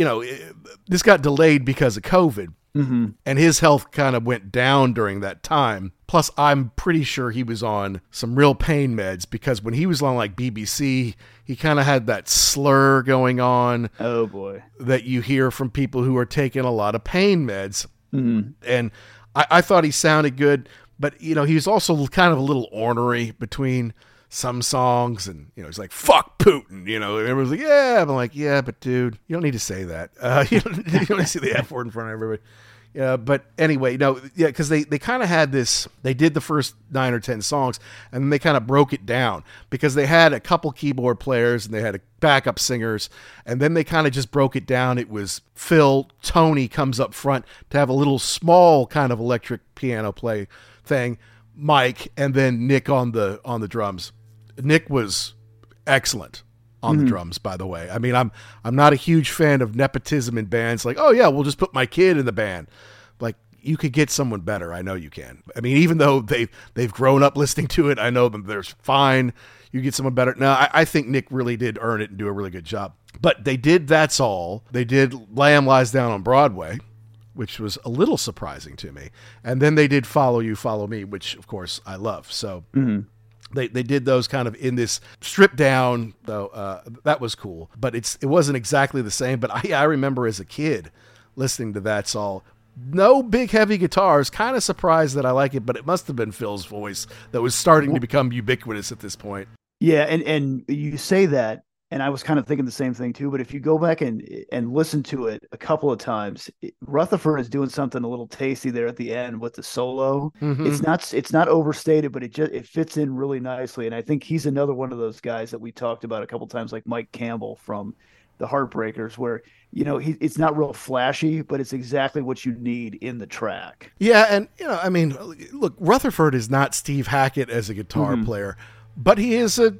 this got delayed because of COVID. And his health kind of went down during that time. Plus, I'm pretty sure he was on some real pain meds, because when he was on like BBC, he kind of had that slur going on. Oh boy. That you hear from people who are taking a lot of pain meds. And I thought he sounded good, but he was also kind of a little ornery between some songs, and he's like, "Fuck Putin," and everyone's like, "Yeah," I'm like, "Yeah, but dude, you don't need to say that. You don't need to say the F word in front of everybody." Yeah, but anyway, because they kind of had this. They did the first 9 or 10 songs, and then they kind of broke it down because they had a couple keyboard players and they had backup singers, and then they kind of just broke it down. It was Phil, Tony comes up front to have a little small kind of electric piano play thing, Mike, and then Nick on the drums. Nick was excellent on the drums, by the way. I mean, I'm not a huge fan of nepotism in bands. Like, oh yeah, we'll just put my kid in the band. Like, you could get someone better. I know you can. I mean, even though they've grown up listening to it, I know them. They're fine. You get someone better. No, I think Nick really did earn it and do a really good job. But they did That's All. They did Lamb Lies Down on Broadway, which was a little surprising to me. And then they did Follow You, Follow Me, which of course I love. So They did those kind of in this stripped down, though. That was cool, but it wasn't exactly the same. But I remember as a kid listening to That's All. No big heavy guitars. Kind of surprised that I like it, but it must have been Phil's voice that was starting to become ubiquitous at this point. Yeah, and you say that, and I was kind of thinking the same thing too. But if you go back and listen to it a couple of times, Rutherford is doing something a little tasty there at the end with the solo. It's not overstated, but it fits in really nicely. And I think he's another one of those guys that we talked about a couple of times, like Mike Campbell from the Heartbreakers, where it's not real flashy, but it's exactly what you need in the track. Yeah, and I mean, look, Rutherford is not Steve Hackett as a guitar player. But he is a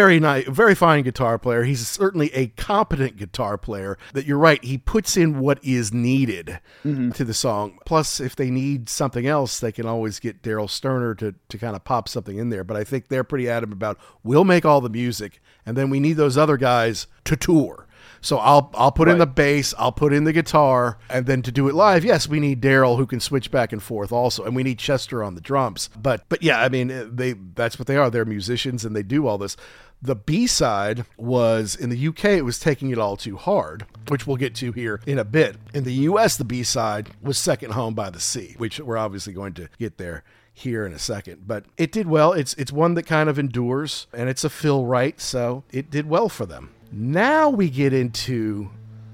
very fine guitar player. He's certainly a competent guitar player. That you're right, he puts in what is needed to the song. Plus, if they need something else, they can always get Daryl Sterner to kind of pop something in there. But I think they're pretty adamant about, we'll make all the music, and then we need those other guys to tour. So I'll put in the bass, I'll put in the guitar, and then to do it live, yes, we need Daryl who can switch back and forth also, and we need Chester on the drums. But yeah, I mean, that's what they are. They're musicians, and they do all this. The B-side was, in the UK, it was Taking It All Too Hard, which we'll get to here in a bit. In the US, the B-side was Second Home by the Sea, which we're obviously going to get there here in a second. But it did well. It's one that kind of endures, and it's a Phil Wright, so it did well for them. Now we get into,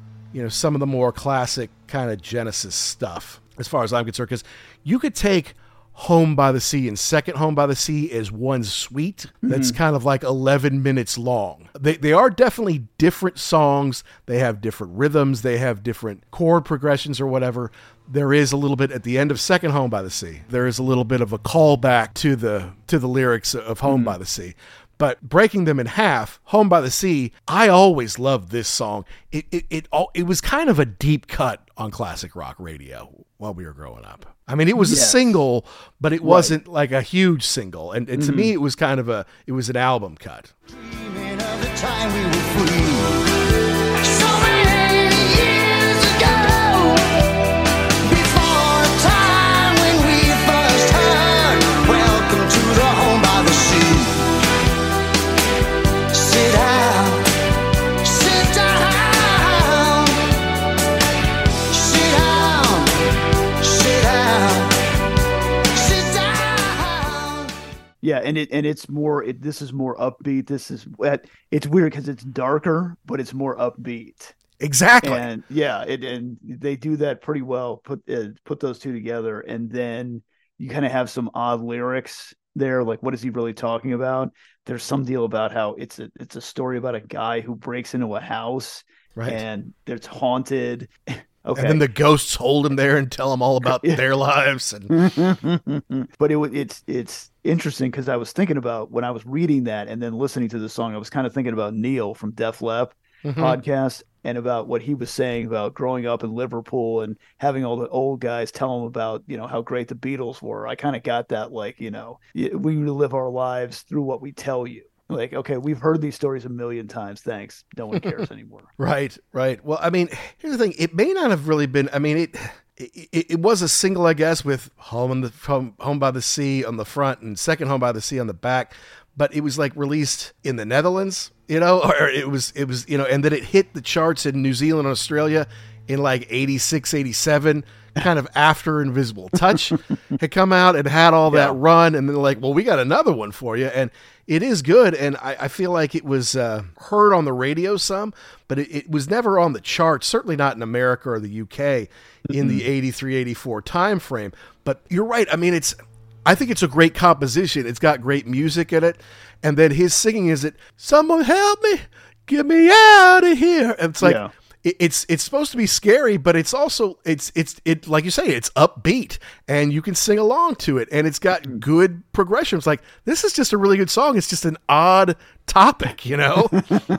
some of the more classic kind of Genesis stuff, as far as I'm concerned, because you could take Home by the Sea and Second Home by the Sea as one suite that's kind of like 11 minutes long. They are definitely different songs. They have different rhythms. They have different chord progressions or whatever. There is a little bit at the end of Second Home by the Sea. There is a little bit of a callback to the lyrics of Home by the Sea. But breaking them in half, Home by the Sea, I always loved this song. It was kind of a deep cut on classic rock radio while we were growing up. I mean, it was a single, but it wasn't like a huge single. And to me, it was kind of it was an album cut. Dreaming of the time we were free. So many years ago, Yeah, and it's more. This is more upbeat. It's weird because it's darker, but it's more upbeat. Exactly. And yeah, and they do that pretty well. Put those two together, and then you kind of have some odd lyrics there. Like, what is he really talking about? There's some deal about how it's a story about a guy who breaks into a house, right, and it's haunted. Okay. And then the ghosts hold him there and tell him all about their lives. And but it's interesting because I was thinking about when I was reading that and then listening to the song, I was kind of thinking about Neil from Def Leppard podcast and about what he was saying about growing up in Liverpool and having all the old guys tell him about, how great the Beatles were. I kind of got that, like, we live our lives through what we tell you. Like, okay, we've heard these stories a million times. Thanks. No one cares anymore. Right. Well, I mean, here's the thing. It may not have really been, I mean, it was a single, I guess, with Home by the Sea on the front and Second Home by the Sea on the back. But it was like released in the Netherlands, or it was, and then it hit the charts in New Zealand and Australia in like 86, 87, kind of after Invisible Touch had come out and had all that run. And then like, well, we got another one for you. And it is good. And I feel like it was heard on the radio some, but it was never on the charts, certainly not in America or the UK in the 83, 84 time frame. But you're right. I mean, I think it's a great composition. It's got great music in it. And then his singing is someone help me, get me out of here. And it's like, it's supposed to be scary, but it's also, it's like you say, it's upbeat and you can sing along to it. And it's got good progressions. Like, this is just a really good song. It's just an odd topic, Yeah.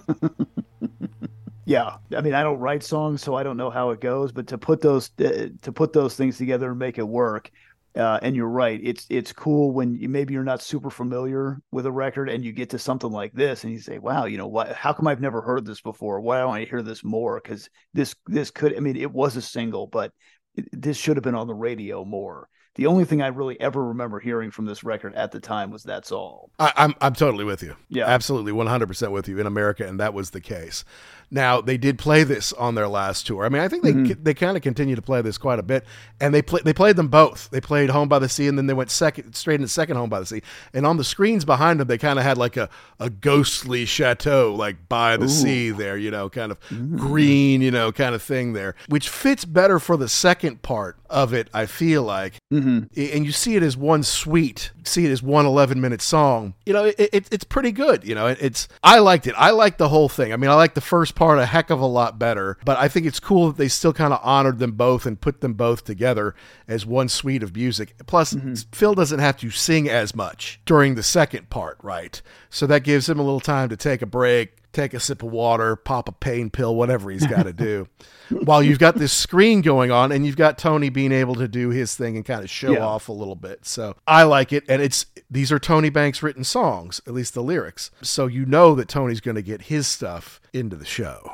I mean, I don't write songs, so I don't know how it goes, but to put those things together and make it work. And you're right. It's cool when maybe you're not super familiar with a record and you get to something like this and you say, wow, what, how come I've never heard this before? Why don't I hear this more? Because this could, I mean, it was a single, but this should have been on the radio more. The only thing I really ever remember hearing from this record at the time was That's All. I'm totally with you. Yeah, absolutely. 100% with you in America. And that was the case. Now, they did play this on their last tour. I mean, I think they kind of continue to play this quite a bit. And they played them both. They played Home by the Sea, and then they went straight into Second Home by the Sea. And on the screens behind them, they kind of had like a ghostly chateau, like by the sea there, kind of green, kind of thing there, which fits better for the second part of it, I feel like. And you see it as one suite, see it as one 11-minute song. It's pretty good. I liked it. I liked the whole thing. I mean, I like the first part a heck of a lot better, but I think it's cool that they still kind of honored them both and put them both together as one suite of music. Plus, Phil doesn't have to sing as much during the second part, right? So that gives him a little time to take a break, take a sip of water, pop a pain pill, whatever he's got to do. While you've got this screen going on and you've got Tony being able to do his thing and kind of show off a little bit. So I like it. And these are Tony Banks written songs, at least the lyrics. So you know that Tony's going to get his stuff into the show.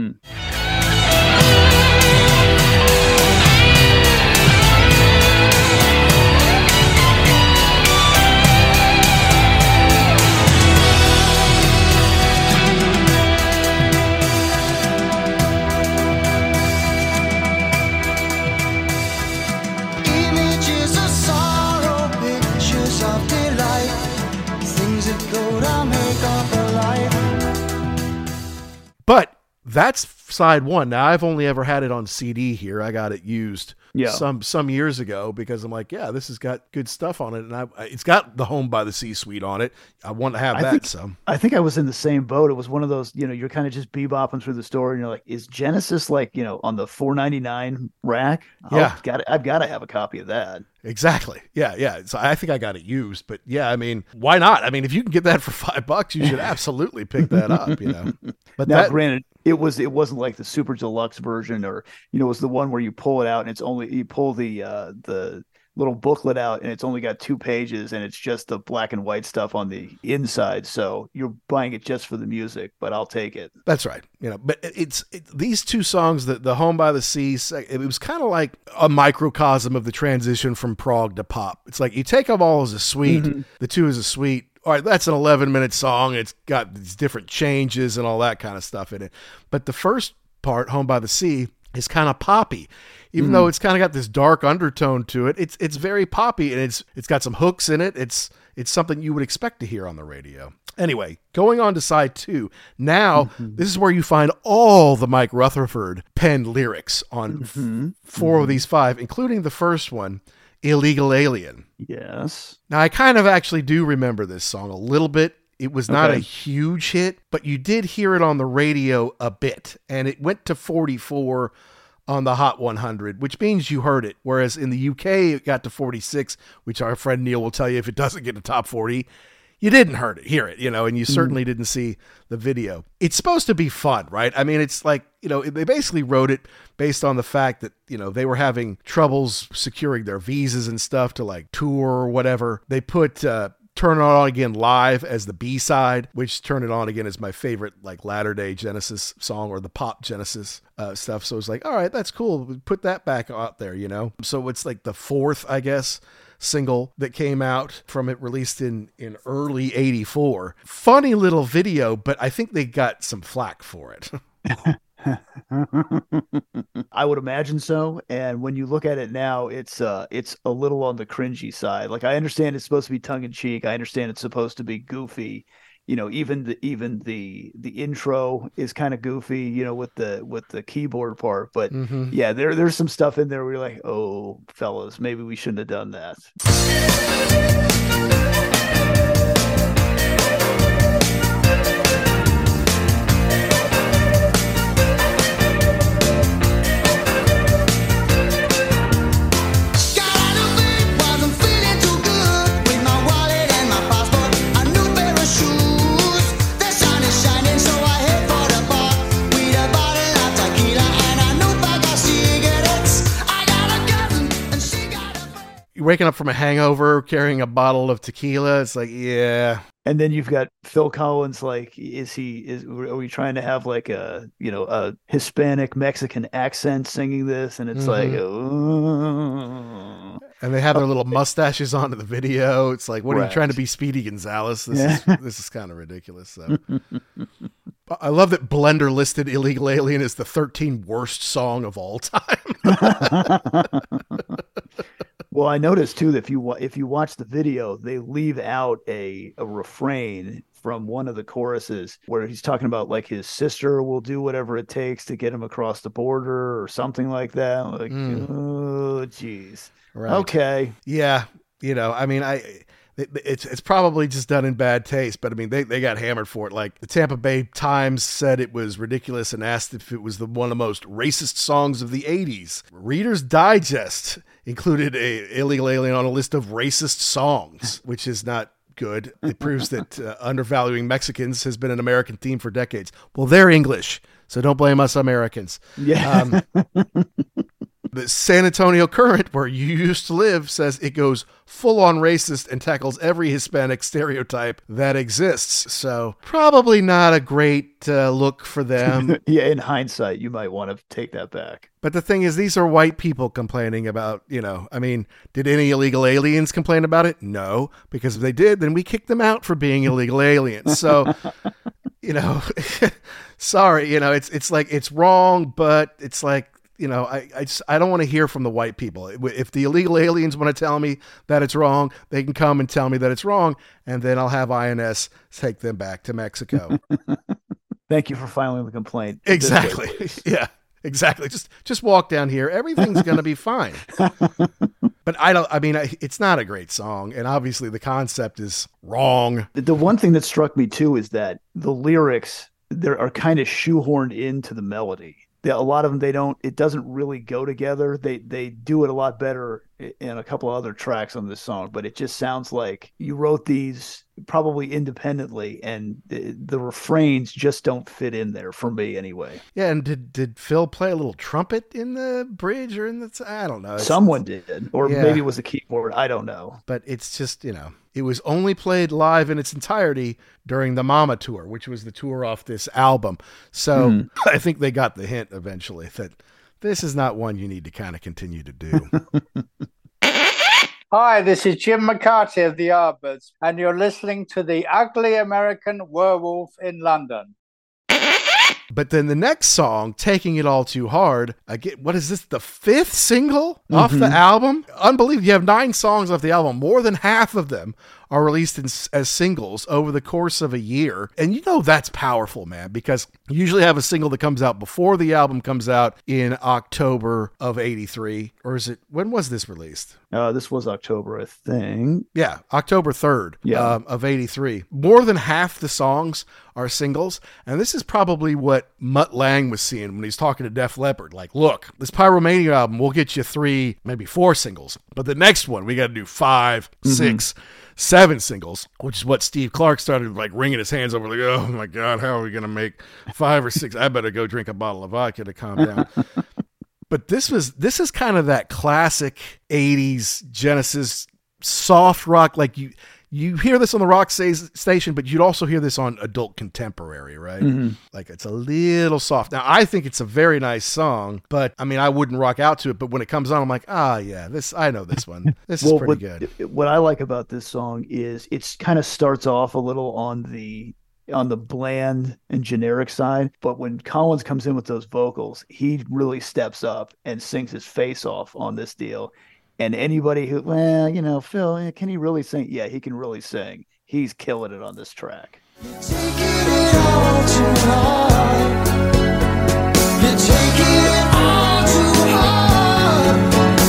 But that's side one. Now, I've only ever had it on CD here. I got it used some years ago because I'm like, yeah, this has got good stuff on it. And it's got the Home by the Sea suite on it. I want to have that. I think I was in the same boat. It was one of those, you're kind of just bebopping through the store and you're like, is Genesis like, on the $4.99 rack? Yeah. I've got to have a copy of that. Exactly. Yeah. So I think I got it used, but yeah, I mean, why not? I mean, if you can get that for $5, you should absolutely pick that up, But now, granted, it wasn't like the super deluxe version, or it was the one where you pull it out and it's only you pull the little booklet out and it's only got 2 pages and it's just the black and white stuff on the inside. So you're buying it just for the music, but I'll take it. That's right. But these two songs, the Home by the Sea, it was kind of like a microcosm of the transition from prog to pop. It's like you take them all as a suite, the two as a suite. All right, that's an 11-minute song. It's got these different changes and all that kind of stuff in it. But the first part, Home by the Sea, is kind of poppy. even though it's kind of got this dark undertone to it, it's very poppy, and it's got some hooks in it. It's something you would expect to hear on the radio. Anyway, going on to side 2. Now, this is where you find all the Mike Rutherford penned lyrics on 4 of these 5, including the first one, Illegal Alien. Yes. Now, I kind of actually do remember this song a little bit. It was not a huge hit, but you did hear it on the radio a bit, and it went to 44 on the Hot 100, which means you heard it. Whereas in the UK, it got to 46, which our friend Neil will tell you if it doesn't get to top 40, you didn't hear it, and you certainly didn't see the video. It's supposed to be fun, right? I mean, it's like, they basically wrote it based on the fact that, they were having troubles securing their visas and stuff to like tour or whatever. They put, Turn It On Again live as the B-side, which Turn It On Again is my favorite, like, latter-day Genesis song, or the pop Genesis stuff. So it's like, all right, that's cool. Put that back out there, So it's like the 4th, I guess, single that came out from it, released in early 84. Funny little video, but I think they got some flack for it. I would imagine so. And when you look at it now, it's a little on the cringy side. Like, I understand it's supposed to be tongue in cheek. I understand it's supposed to be goofy. Even the intro is kind of goofy, with the keyboard part. But yeah, there's some stuff in there where you're like, oh, fellas, maybe we shouldn't have done that. Waking up from a hangover, carrying a bottle of tequila. It's like, yeah. And then you've got Phil Collins. Like, are we trying to have like a Hispanic Mexican accent singing this? And it's like, oh. And they have their little mustaches on in the video. It's like, what are you trying to be, Speedy Gonzalez? This is kind of ridiculous. So. I love that Blender listed Illegal Alien as the 13th worst song of all time. Well, I noticed too that if you watch the video, they leave out a refrain from one of the choruses where he's talking about like his sister will do whatever it takes to get him across the border or something like that. Like, oh, geez. Right. Okay. Yeah. I mean, it's probably just done in bad taste, but I mean, they got hammered for it. Like, the Tampa Bay Times said it was ridiculous and asked if it was one of the most racist songs of the 80s. Reader's Digest included a Illegal Alien on a list of racist songs, which is not good. It proves that undervaluing Mexicans has been an American theme for decades. Well, they're English, so don't blame us Americans. Yeah. The San Antonio Current, where you used to live, says it goes full on racist and tackles every Hispanic stereotype that exists. So probably not a great look for them. Yeah, in hindsight, you might want to take that back. But the thing is, these are white people complaining about, I mean, did any illegal aliens complain about it? No, because if they did, then we kicked them out for being illegal aliens. So, sorry, it's like, it's wrong, but it's like, I don't want to hear from the white people. If the illegal aliens want to tell me that it's wrong, they can come and tell me that it's wrong, and then I'll have INS take them back to Mexico. Thank you for filing the complaint. Exactly. Yeah, exactly. Just walk down here. Everything's going to be fine. But it's not a great song, and obviously the concept is wrong. The one thing that struck me too is that the lyrics are kind of shoehorned into the melody. A lot of them, it doesn't really go together. They do it a lot better in a couple of other tracks on this song, but it just sounds like you wrote these probably independently, and the refrains just don't fit in there for me anyway. Yeah, and did Phil play a little trumpet in the bridge or in the? I don't know. Someone did, or maybe it was a keyboard. I don't know. But it's just it was only played live in its entirety during the Mama tour, which was the tour off this album. So I think they got the hint eventually that this is not one you need to kind of continue to do. Hi, this is Jim McCarthy of the Yardbirds, and you're listening to the Ugly American Werewolf in London. But then the next song, Taking It All Too Hard, again, what is this, the 5th single off the album? Unbelievable. You have 9 songs off the album. More than half of them are released as singles over the course of a year. And you know that's powerful, man, because you usually have a single that comes out before the album comes out in October of 83. Or is it, when was this released? This was October, I think. Yeah, October 3rd of 83. More than half the songs are singles. And this is probably what Mutt Lange was seeing when he's talking to Def Leppard. Like, look, this Pyromania album, we'll get you 3, maybe 4 singles. But the next one, we got to do 5, 6, 7 singles, which is what Steve Clark started like wringing his hands over. Like, oh my God, how are we going to make 5 or 6? I better go drink a bottle of vodka to calm down. But this is kind of that classic 80s Genesis soft rock. Like you hear this on the rock station, but you'd also hear this on adult contemporary, right? Like it's a little soft. Now, I think it's a very nice song, but I mean, I wouldn't rock out to it. But when it comes on, I'm like, yeah, I know this one. This is pretty good. What I like about this song is it's kind of starts off a little on the bland and generic side, but when Collins comes in with those vocals, he really steps up and sings his face off on this deal. And anybody who, Phil, can he really sing? Yeah, he can really sing. He's killing it on this track. Taking it all too hard. You're taking it all too hard.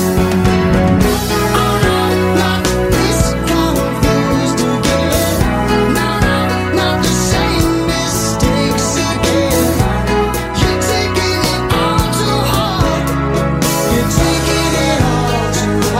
Oh no, not this confused again. No, not the same mistakes again. You're taking it all too hard. You're taking it all too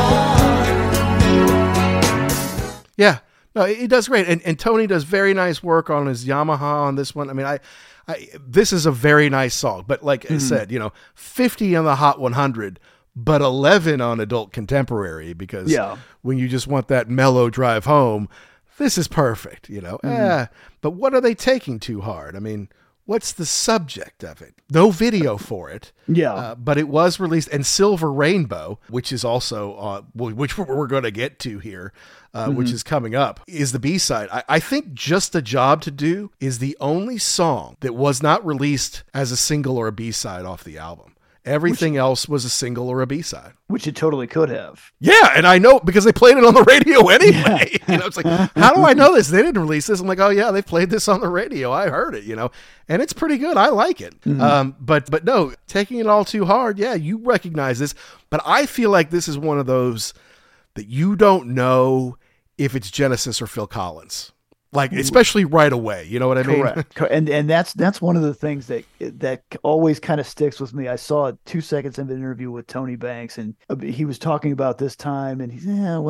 hard. Yeah. No, he does great. And Tony does very nice work on his Yamaha on this one. I mean, this is a very nice song, but like I said, 50 on the Hot 100, but 11 on adult contemporary, because when you just want that mellow drive home, this is perfect, but what are they taking too hard? I mean, what's the subject of it? No video for it. But it was released, and Silver Rainbow, which is also, which we're going to get to here, which is coming up, is the B-side. I think Just a Job to Do is the only song that was not released as a single or a B-side off the album. Everything else was a single or a B-side. Which it totally could have. Yeah, and I know because they played it on the radio anyway. It's like, how do I know this? They didn't release this. I'm like, oh yeah, they played this on the radio. I heard it, and it's pretty good. I like it. But no, Taking It All Too Hard. Yeah, you recognize this, but I feel like this is one of those that you don't know if it's Genesis or Phil Collins. Like, especially right away, you know what I mean? Correct. And that's one of the things that always kind of sticks with me. I saw 2 seconds of an interview with Tony Banks, and he was talking about this time, and he's,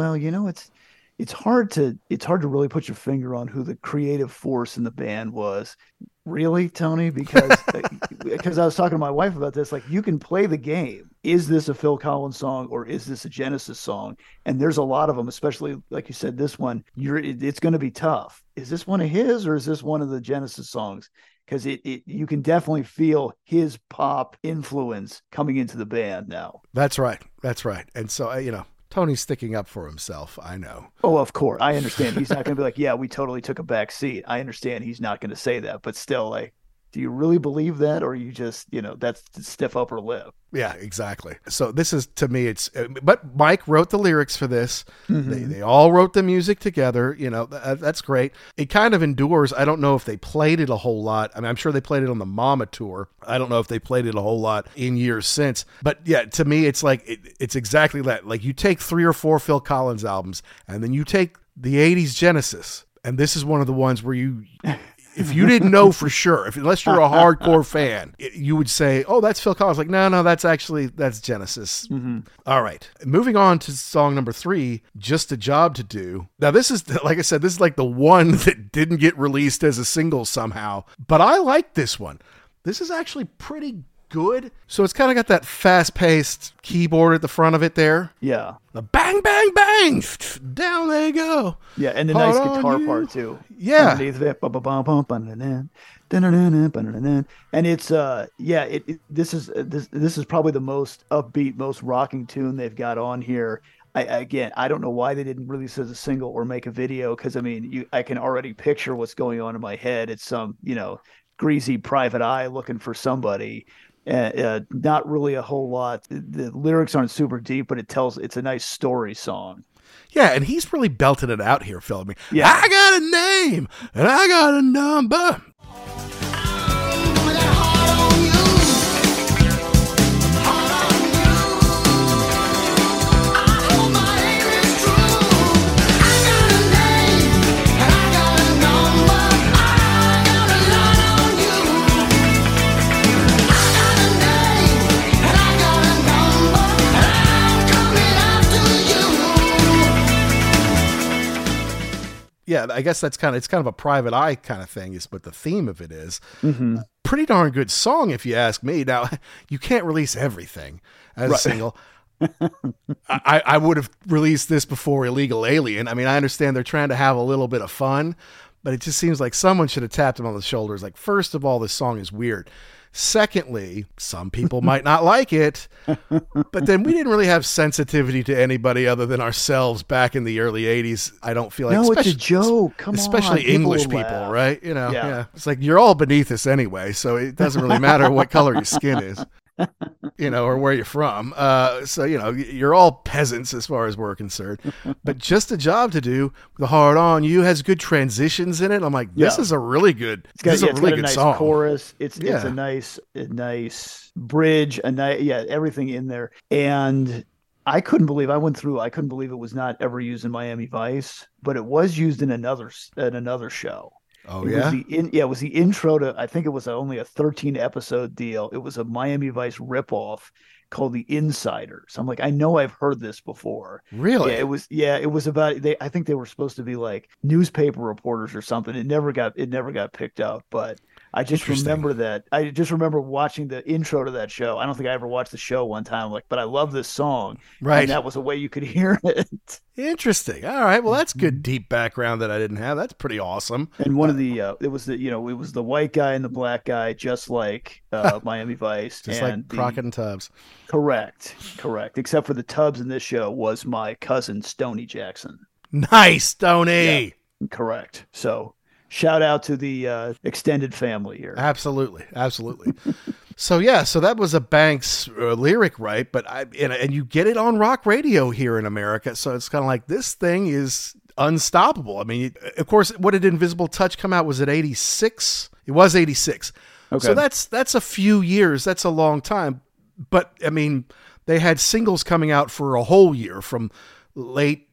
it's hard to really put your finger on who the creative force in the band was. Really, Tony? Because I was talking to my wife about this. Like, you can play the game. Is this a Phil Collins song or is this a Genesis song? And there's a lot of them, especially like you said, this one. It's going to be tough. Is this one of his or is this one of the Genesis songs? Because you can definitely feel his pop influence coming into the band now. That's right. And so Tony's sticking up for himself. I know. Oh, of course. I understand. He's not going to be like, yeah, we totally took a back seat. I understand he's not going to say that, but still, like, do you really believe that? Or you just, that's stiff upper lip? Yeah, exactly. So this is, to me, but Mike wrote the lyrics for this. They all wrote the music together. That's great. It kind of endures. I don't know if they played it a whole lot. I mean, I'm sure they played it on the Mama tour. I don't know if they played it a whole lot in years since, but yeah, to me, it's like, it's exactly that. Like, you take 3 or 4 Phil Collins albums and then you take the 80s Genesis. And this is one of the ones where if you didn't know for sure, unless you're a hardcore fan, you would say, oh, that's Phil Collins. Like, no, that's Genesis. All right. Moving on to song number 3, Just a Job to Do. Now, this is, like I said, this is like the one that didn't get released as a single somehow, but I like this one. This is actually pretty good. So it's kind of got that fast-paced keyboard at the front of it there. Yeah. The bang, bang, bang, down they go. Yeah, and the nice guitar part too. Yeah. Underneath it. And it's this is probably the most upbeat, most rocking tune they've got on here. I don't know why they didn't release it as a single or make a video, because I mean, I can already picture what's going on in my head. It's some, greasy private eye looking for somebody. Not really a whole lot. The lyrics aren't super deep, but it's a nice story song. Yeah, and he's really belted it out here, Phil. I mean, Yeah. I got a name and I got a number. Yeah, I guess it's kind of a private eye kind of thing is what the theme of it is. Mm-hmm. Pretty darn good song if you ask me. Now, you can't release everything as a single. I would have released this before Illegal Alien. I mean, I understand they're trying to have a little bit of fun, but it just seems like someone should have tapped him on the shoulders. Like, first of all, this song is weird. Secondly, some people might not like it, but then we didn't really have sensitivity to anybody other than ourselves back in the early 80s. I don't feel like No, it's a joke. Come on. especially People English will people, laugh. right? You know, Yeah. yeah. It's like you're all beneath us anyway, so it doesn't really matter what color your skin is, you know, or where you're from. So, you know, you're all peasants as far as we're concerned. But just a job to do. The Hard On You has good transitions in it. I'm like, this Yeah. is a really good, It's got, this is yeah, a it's really got a good nice song. chorus. It's Yeah. a nice bridge, everything in there. And I couldn't believe it was not ever used in Miami Vice, but it was used in another show. Oh, It yeah? was it was the intro to, I think it was only a 13 episode deal. It was a Miami Vice ripoff called The Insiders. I'm like, I know I've heard this before. Really? It was about I think they were supposed to be like newspaper reporters or something. It never got picked up, but I just Interesting. remember that. I just remember watching the intro to that show. I don't think I ever watched the show one time, like, but I love this song. Right. And that was a way you could hear it. Interesting. All right. Well, that's good deep background that I didn't have. That's pretty awesome. And one of the it was the white guy and the black guy, just like Miami Vice, Just and like Crockett and Tubbs. correct. Except for the Tubbs in this show was my cousin Stoney Jackson. Nice, Tony. Correct. So shout out to the extended family here. Absolutely. Absolutely. So that was a Banks lyric, right? But and you get it on rock radio here in America. So it's kind of like this thing is unstoppable. I mean, of course, what did Invisible Touch come out? Was it 86? It was 86. Okay. So that's a few years. That's a long time. But I mean, they had singles coming out for a whole year from late,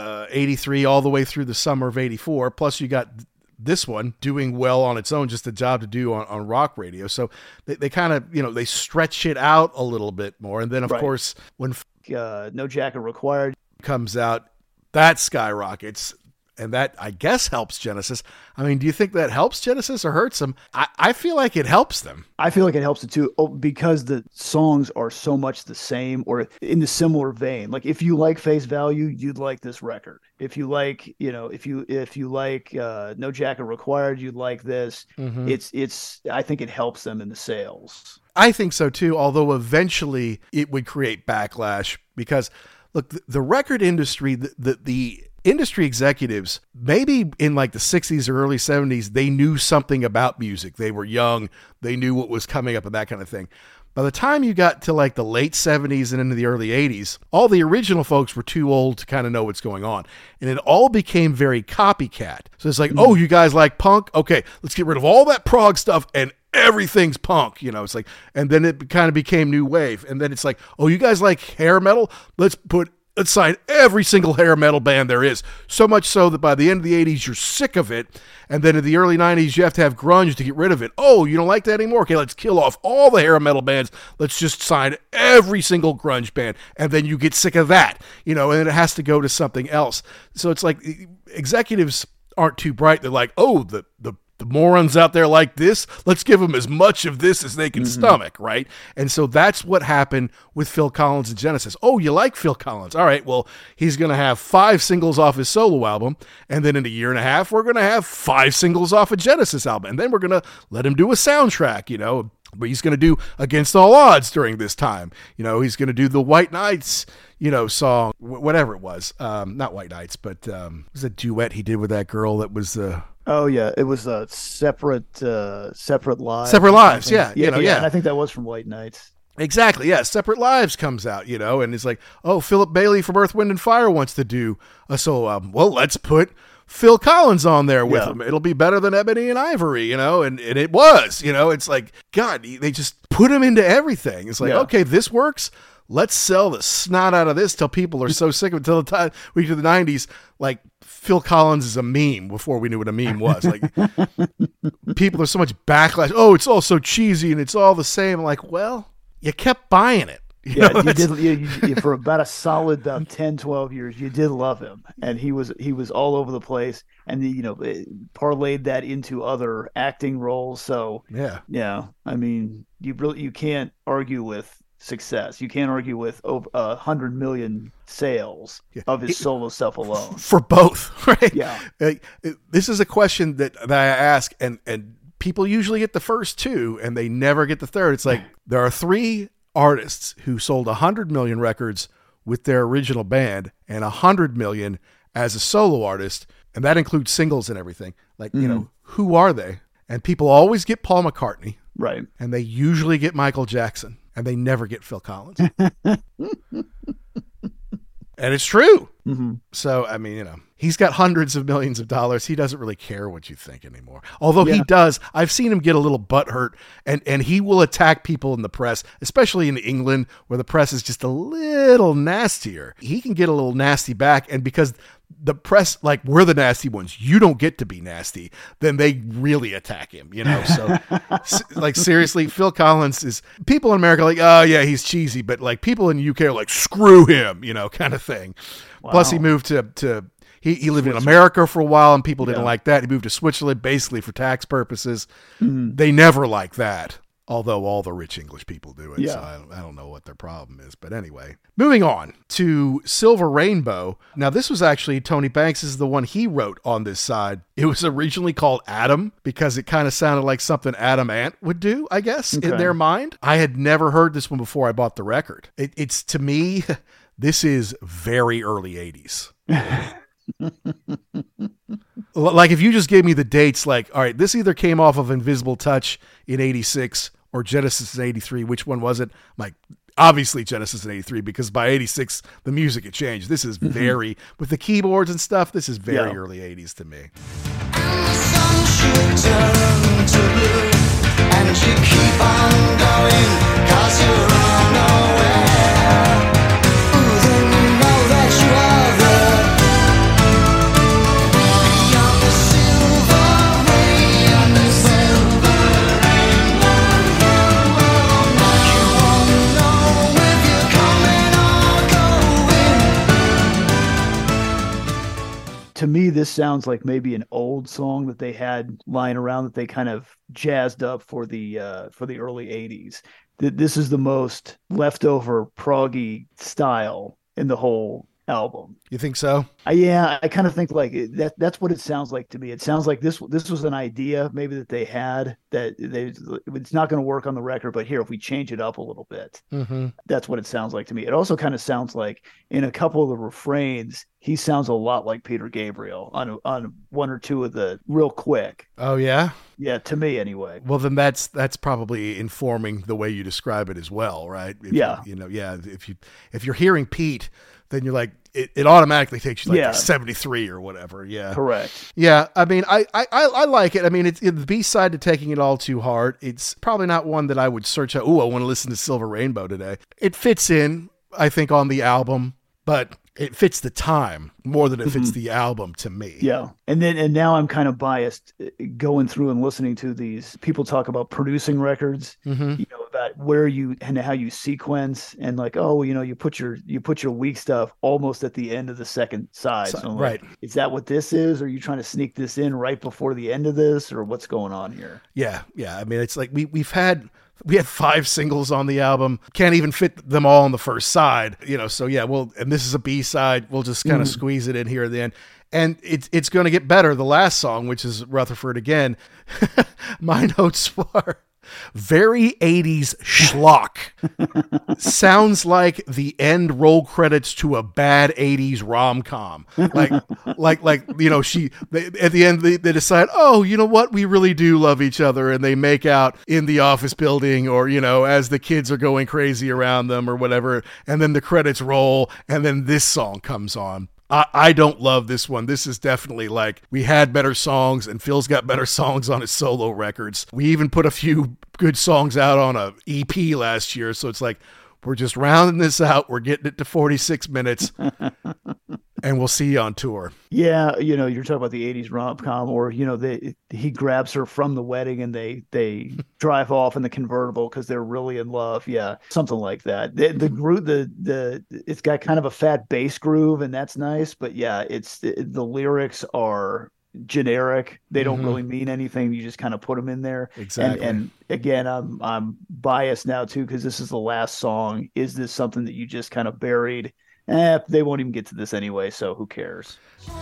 83 all the way through the summer of 84. Plus you got this one doing well on its own, just a job to do on rock radio. So they kind of, they stretch it out a little bit more. And then of Right. course, when No Jacket Required. comes out, that skyrockets. And that, I guess, helps Genesis. I mean, do you think that helps Genesis or hurts them? I feel like it helps them. I feel like it helps it too, because the songs are so much the same or in the similar vein. Like if you like Face Value, you'd like this record. If you like, if you like No Jacket Required, you'd like this. Mm-hmm. It's I think it helps them in the sales. I think so too, although eventually it would create backlash because, look, the record industry, the industry executives, maybe in like the 60s or early 70s, they knew something about music. They were young. They knew what was coming up and that kind of thing. By the time you got to like the late 70s and into the early 80s, all the original folks were too old to kind of know what's going on. And it all became very copycat. So it's like, oh, you guys like punk? Okay, let's get rid of all that prog stuff and everything's punk. It's like, and then it kind of became new wave. And then it's like, oh, you guys like hair metal? Let's sign every single hair metal band there is. So much so that by the end of the 80s, you're sick of it. And then in the early 90s, you have to have grunge to get rid of it. Oh, you don't like that anymore? Okay, let's kill off all the hair metal bands. Let's just sign every single grunge band. And then you get sick of that, and it has to go to something else. So it's like executives aren't too bright. They're like, oh, the morons out there like this, let's give them as much of this as they can stomach, right? And so that's what happened with Phil Collins and Genesis. Oh, you like Phil Collins? All right, well, he's going to have 5 singles off his solo album, and then in a year and a half, we're going to have 5 singles off a Genesis album, and then we're going to let him do a soundtrack, But he's going to do Against All Odds during this time. He's going to do the White Knights, song, whatever it was. Not White Knights, but it was a duet he did with that girl that was... Oh yeah, it was a separate lives. Separate Lives, yeah. And I think that was from White Knights. Exactly, yeah. Separate Lives comes out, and it's like, oh, Philip Bailey from Earth, Wind, and Fire wants to do a solo album. Well, let's put Phil Collins on there with him. It'll be better than Ebony and Ivory, and it was, it's like, God, they just put him into everything. It's like, okay, this works. Let's sell the snot out of this till people are so sick of it. Till the time we get to the 90s, like Phil Collins is a meme before we knew what a meme was. Like people, there's so much backlash. Oh, it's all so cheesy and it's all the same. I'm like, well, you kept buying it. You did for about a solid 10, 12 years. You did love him, and he was all over the place, and parlayed that into other acting roles. So yeah. I mean, you can't argue with success. You can't argue with over 100 million sales of his solo stuff alone for both, right? Yeah. This is a question that I ask, and people usually get the first two, and they never get the third. It's like there are 3 artists who sold 100 million records with their original band and 100 million as a solo artist, and that includes singles and everything. Like, who are they? And people always get Paul McCartney, right? And they usually get Michael Jackson, and they never get Phil Collins. And it's true. Mm-hmm. So, I mean, he's got hundreds of millions of dollars. He doesn't really care what you think anymore. Although he does. I've seen him get a little butthurt, and he will attack people in the press, especially in England where the press is just a little nastier. He can get a little nasty back, and because the press, like, we're the nasty ones, you don't get to be nasty, then they really attack him, So, like, seriously, Phil Collins is, people in America are like, oh, yeah, he's cheesy, but, like, people in the UK are like, screw him, kind of thing. Wow. Plus, he moved to he lived in America for a while, and people didn't like that. He moved to Switzerland basically for tax purposes. Mm-hmm. They never like that, although all the rich English people do it. Yeah. So I don't know what their problem is. But anyway, moving on to Silver Rainbow. Now, this was actually Tony Banks is the one he wrote on this side. It was originally called Adam because it kind of sounded like something Adam Ant would do, I guess, in their mind. I had never heard this one before I bought the record. It's to me, this is very early 80s. Like if you just gave me the dates, like, all right, this either came off of Invisible Touch in 86 or Genesis in 83. Which one was it? Like, obviously Genesis in 83, because by 86, the music had changed. This is very, with the keyboards and stuff, this is very early 80s to me. And the sun should turn to blue, and you keep on going, 'cause you're unaware. Ooh, then you know that you are there. Beyond the silver rain, the silver rainbow. You won't know if you're coming or going. To me, this sounds like maybe an old song that they had lying around that they kind of jazzed up for the early 80s. This is the most leftover proggy style in the whole album. You think so? I kind of think like that's what it sounds like to me. It sounds like this was an idea maybe that they had that it's not going to work on the record, but here, if we change it up a little bit, that's what it sounds like to me. It also kind of sounds like in a couple of the refrains, he sounds a lot like Peter Gabriel on one or two of the Real Quick. Oh yeah? Yeah, to me anyway. Well, then that's probably informing the way you describe it as well, right? If you're hearing Pete, then you're like, it automatically takes you like 73 or whatever. Yeah. Correct. Yeah. I mean, I like it. I mean, it's the B-side to Taking It All Too Hard. It's probably not one that I would search out. Ooh, I want to listen to Silver Rainbow today. It fits in, I think, on the album, but it fits the time more than it fits the album to me. Yeah. And now I'm kind of biased going through and listening to these people talk about producing records, about where you and how you sequence and like, oh, you put your weak stuff almost at the end of the second side. So right. Like, is that what this is? Or are you trying to sneak this in right before the end of this, or what's going on here? Yeah. Yeah. I mean, it's like we had 5 singles on the album. Can't even fit them all on the first side, so yeah, and this is a B-side. We'll just kind of squeeze it in here at the end. And it's going to get better. The last song, which is Rutherford again, my notes were, Very 80s schlock. Sounds like the end roll credits to a bad 80s rom-com. Like, you know, at the end, they decide, oh, you know what? We really do love each other. And they make out in the office building, or, you know, as the kids are going crazy around them or whatever. And then the credits roll, and then this song comes on. I don't love this one. This is definitely like, we had better songs, and Phil's got better songs on his solo records. We even put a few good songs out on a EP last year. So it's like, we're just rounding this out. We're getting it to 46 minutes, and we'll see you on tour. Yeah, you know, you're talking about the 80s rom-com, or, you know, he grabs her from the wedding and they drive off in the convertible because they're really in love. Yeah, something like that. The groove, it's got kind of a fat bass groove, and that's nice. But yeah, the lyrics are generic. They don't really mean anything. You just kind of put them in there. Exactly. And again, I'm biased now too, because this is the last song. Is this something that you just kind of buried? They won't even get to this anyway, so who cares?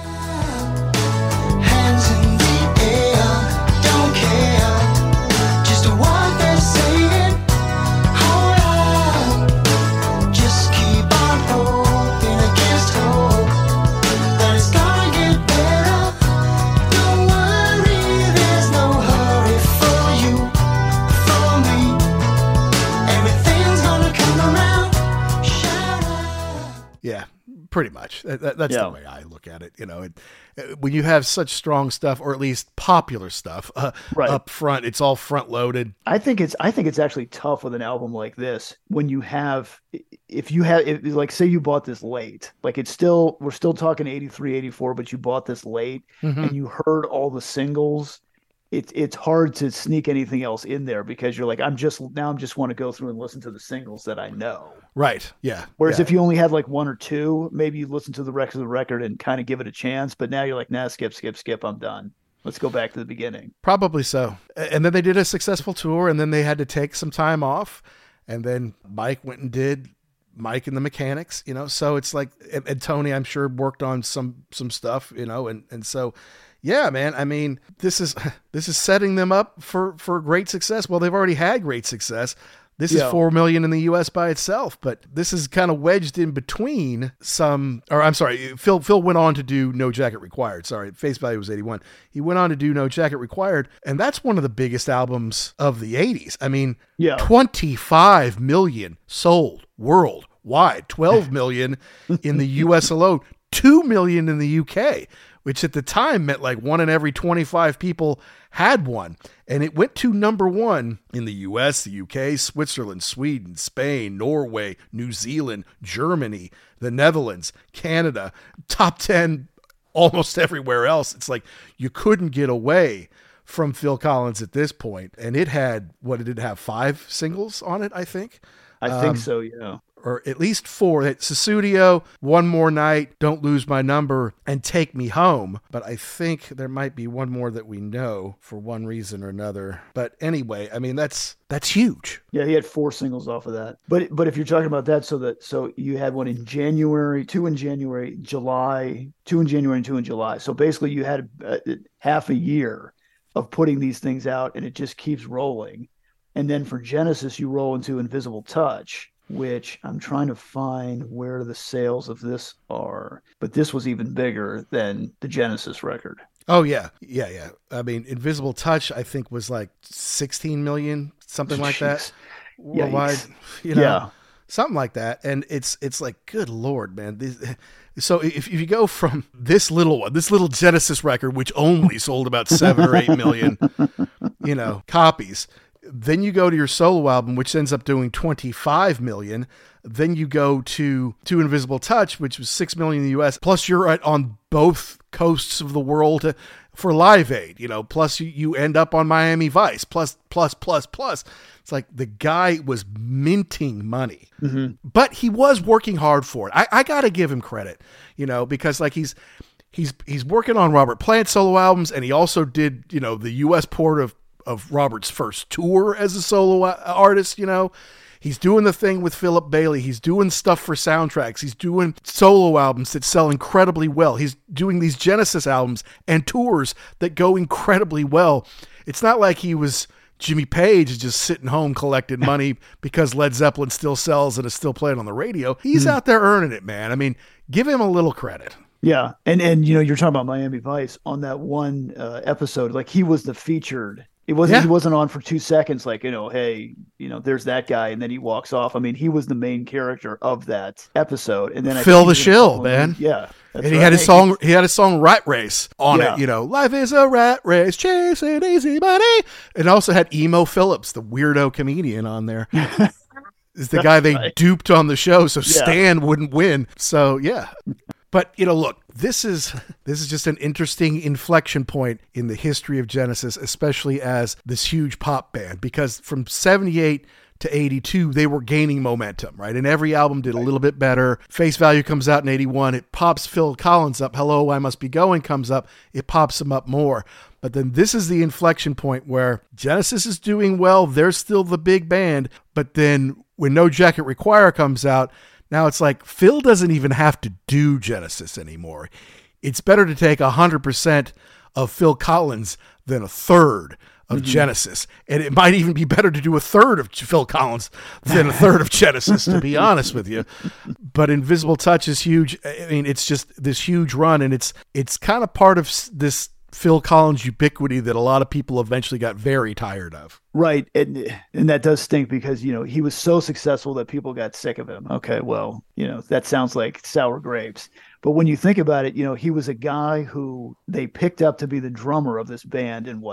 Hands in the air, don't care. Just what they're saying. Hold on. Just keep on hoping against hope that it's gonna get better. Don't worry, there's no hurry for you, for me. Everything's gonna come around. Shout out. Yeah, pretty much. That's the way I look at it. You know, when you have such strong stuff, or at least popular stuff, up front, it's all front loaded. I think it's actually tough with an album like this when you have, if like, say you bought this late, like we're still talking 83, 84, but you bought this late and you heard all the singles. It's hard to sneak anything else in there because you're like, I'm just want to go through and listen to the singles that I know. Right. Yeah. Whereas if you only had like one or two, maybe you listen to the rest of the record and kind of give it a chance. But now you're like, nah, skip. I'm done. Let's go back to the beginning. Probably so. And then they did a successful tour, and then they had to take some time off. And then Mike went and did Mike and the Mechanics, you know? So it's like, and Tony, I'm sure, worked on some stuff, you know? And so, yeah, man, I mean, this is setting them up for great success. Well, they've already had great success. This is 4 million in the US by itself, but this is kind of wedged in between some, or I'm sorry, Phil went on to do No Jacket Required. Sorry, face value was 81. He went on to do No Jacket Required, and that's one of the biggest albums of the 80s. I mean, 25 million sold worldwide, 12 million in the US alone, 2 million in the UK, which at the time meant like 1 in every 25 people had one. And it went to number 1 in the US, the UK, Switzerland, Sweden, Spain, Norway, New Zealand, Germany, the Netherlands, Canada, top 10 almost everywhere else. It's like you couldn't get away from Phil Collins at this point. And it had, what did it have, 5 singles on it, I think? I think so, yeah. Or at least 4. It's Sussudio, One More Night, Don't Lose My Number, and Take Me Home. But I think there might be one more that we know for one reason or another. But anyway, I mean, that's huge. Yeah, he had 4 singles off of that. But if you're talking about that, so you had one in January, 2 in January, July, 2 in January, and 2 in July. So basically you had half a year of putting these things out, and it just keeps rolling. And then for Genesis, you roll into Invisible Touch, which I'm trying to find where the sales of this are. But this was even bigger than the Genesis record. Oh, yeah. Yeah. I mean, Invisible Touch, I think, was like 16 million, something like that. Worldwide, you know, something like that. And it's like, good Lord, man. So if you go from this little Genesis record, which only sold about 7 or 8 million, you know, copies, then you go to your solo album, which ends up doing 25 million. Then you go to Invisible Touch, which was 6 million in the US. Plus you're on both coasts of the world for Live Aid, you know, plus you end up on Miami Vice, plus. It's like the guy was minting money, but he was working hard for it. I got to give him credit, you know, because like he's working on Robert Plant solo albums, and he also did, you know, the US port of Robert's first tour as a solo artist, you know. He's doing the thing with Philip Bailey. He's doing stuff for soundtracks. He's doing solo albums that sell incredibly well. He's doing these Genesis albums and tours that go incredibly well. It's not like he was Jimmy Page is just sitting home collecting money because Led Zeppelin still sells and is still playing on the radio. He's out there earning it, man. I mean, give him a little credit. Yeah. And you're talking about Miami Vice on that one episode, like he was the featured. He wasn't on for 2 seconds, like, hey, there's that guy, and then he walks off. I mean, he was the main character of that episode. And then Phil the Shill, man. Yeah. And he had his song Rat Race on it, life is a rat race, chasing easy money. And also had Emo Phillips, the weirdo comedian, on there. Is the guy they duped on the show so Stan wouldn't win. So, yeah. But, look, this is just an interesting inflection point in the history of Genesis, especially as this huge pop band, because from 78 to 82, they were gaining momentum, right? And every album did a little bit better. Face Value comes out in 81. It pops Phil Collins up. Hello, I Must Be Going comes up. It pops him up more. But then this is the inflection point where Genesis is doing well. They're still the big band. But then when No Jacket Require comes out, now it's like Phil doesn't even have to do Genesis anymore. It's better to take 100% of Phil Collins than a third of Genesis. And it might even be better to do a third of Phil Collins than a third of Genesis, to be honest with you. But Invisible Touch is huge. I mean, it's just this huge run, and it's kind of part of this Phil Collins ubiquity that a lot of people eventually got very tired of. Right. And that does stink because, he was so successful that people got sick of him. Okay, well, that sounds like sour grapes. But when you think about it, he was a guy who they picked up to be the drummer of this band in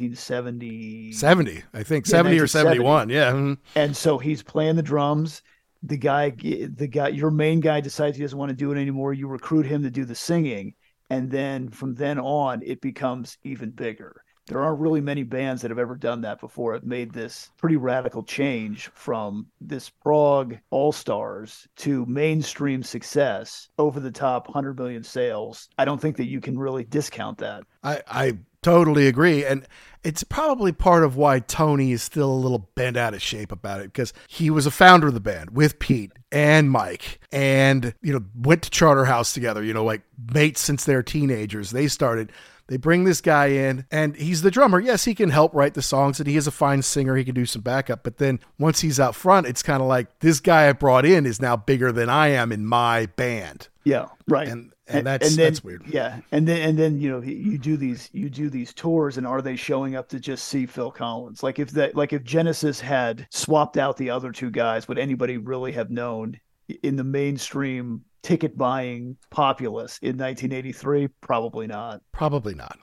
1970? 70, I think. 70 or 71, yeah. Mm-hmm. And so he's playing the drums. The guy, your main guy decides he doesn't want to do it anymore. You recruit him to do the singing. And then from then on, it becomes even bigger. There aren't really many bands that have ever done that before. It made this pretty radical change from this prog all-stars to mainstream success, over the top 100 million sales. I don't think that you can really discount that. I totally agree. And it's probably part of why Tony is still a little bent out of shape about it, because he was a founder of the band with Pete and Mike and, went to Charterhouse together, like mates since they're teenagers. They bring this guy in and he's the drummer. Yes, he can help write the songs and he is a fine singer. He can do some backup. But then once he's out front, it's kind of like this guy I brought in is now bigger than I am in my band. Yeah, right. And that's weird. Yeah. And then you do these tours, and are they showing up to just see Phil Collins? Like if Genesis had swapped out the other two guys, would anybody really have known in the mainstream ticket buying populace in 1983? Probably not. Probably not.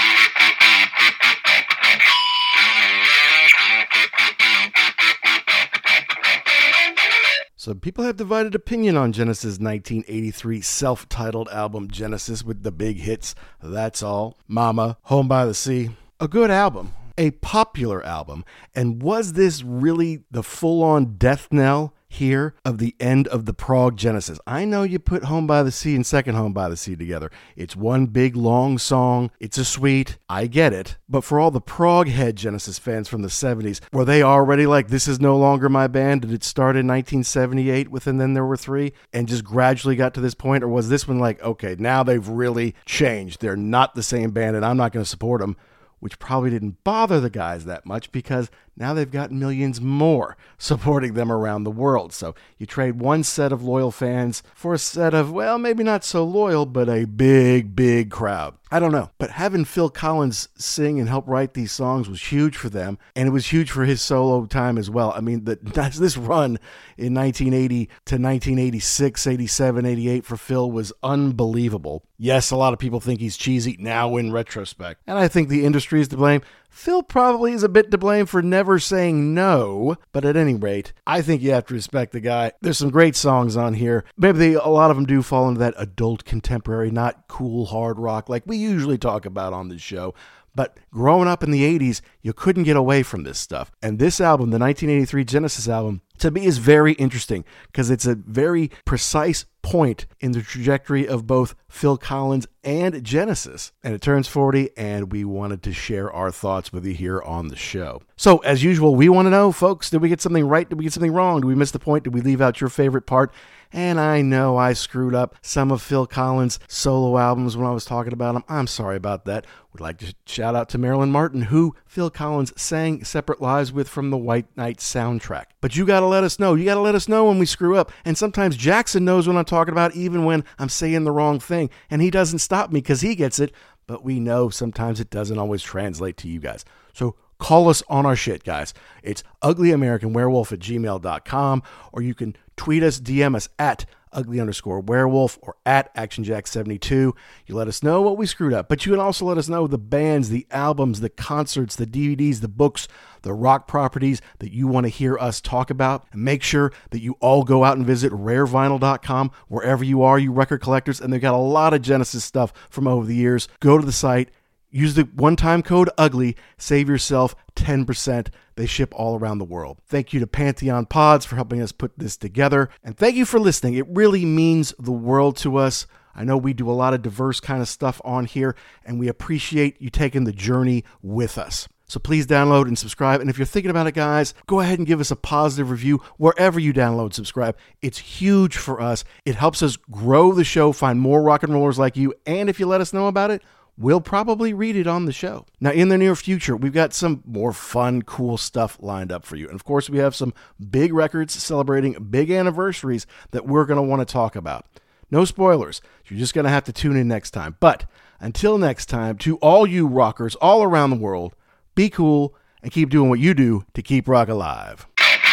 So people have divided opinion on Genesis' 1983 self-titled album Genesis with the big hits That's All, Mama, Home by the Sea. A good album, a popular album. And was this really the full-on death knell here of the end of the prog Genesis? I know you put Home by the Sea and Second Home by the Sea together. It's one big long song. It's a sweet. I get it. But for all the prog head Genesis fans from the 70s, were they already like, this is no longer my band? Did it start in 1978 with And Then There Were Three and just gradually got to this point? Or was this one like, okay, now they've really changed. They're not the same band and I'm not going to support them, which probably didn't bother the guys that much because now they've got millions more supporting them around the world. So you trade one set of loyal fans for a set of, well, maybe not so loyal, but a big, big crowd. I don't know. But having Phil Collins sing and help write these songs was huge for them. And it was huge for his solo time as well. I mean, this run in 1980 to 1986, 87, 88 for Phil was unbelievable. Yes, a lot of people think he's cheesy now in retrospect. And I think the industry is to blame. Phil probably is a bit to blame for never saying no, but at any rate, I think you have to respect the guy. There's some great songs on here. Maybe a lot of them do fall into that adult contemporary, not cool hard rock like we usually talk about on this show. But growing up in the 80s, you couldn't get away from this stuff. And this album, the 1983 Genesis album, to me is very interesting because it's a very precise point in the trajectory of both Phil Collins and Genesis. And it turns 40, and we wanted to share our thoughts with you here on the show. So, as usual, we want to know, folks, did we get something right? Did we get something wrong? Did we miss the point? Did we leave out your favorite part? And I know I screwed up some of Phil Collins' solo albums when I was talking about them. I'm sorry about that. We'd like to shout out to Marilyn Martin, who Phil Collins sang Separate Lives with from the White Knight soundtrack. But you got to let us know. You got to let us know when we screw up. And sometimes Jackson knows what I'm talking about, even when I'm saying the wrong thing. And he doesn't stop me because he gets it. But we know sometimes it doesn't always translate to you guys. So call us on our shit, guys. It's uglyamericanwerewolf@gmail.com, or you can tweet us, DM us at ugly_werewolf or at actionjack72. You let us know what we screwed up, but you can also let us know the bands, the albums, the concerts, the DVDs, the books, the rock properties that you want to hear us talk about. And make sure that you all go out and visit rarevinyl.com wherever you are, you record collectors, and they've got a lot of Genesis stuff from over the years. Go to the site, use the one-time code UGLY, save yourself 10%. They ship all around the world. Thank you to Pantheon Pods for helping us put this together. And thank you for listening. It really means the world to us. I know we do a lot of diverse kind of stuff on here, and we appreciate you taking the journey with us. So please download and subscribe. And if you're thinking about it, guys, go ahead and give us a positive review wherever you download and subscribe. It's huge for us. It helps us grow the show, find more rock and rollers like you. And if you let us know about it, we'll probably read it on the show. Now, in the near future, we've got some more fun, cool stuff lined up for you. And of course, we have some big records celebrating big anniversaries that we're going to want to talk about. No spoilers. You're just going to have to tune in next time. But until next time, to all you rockers all around the world, be cool and keep doing what you do to keep rock alive.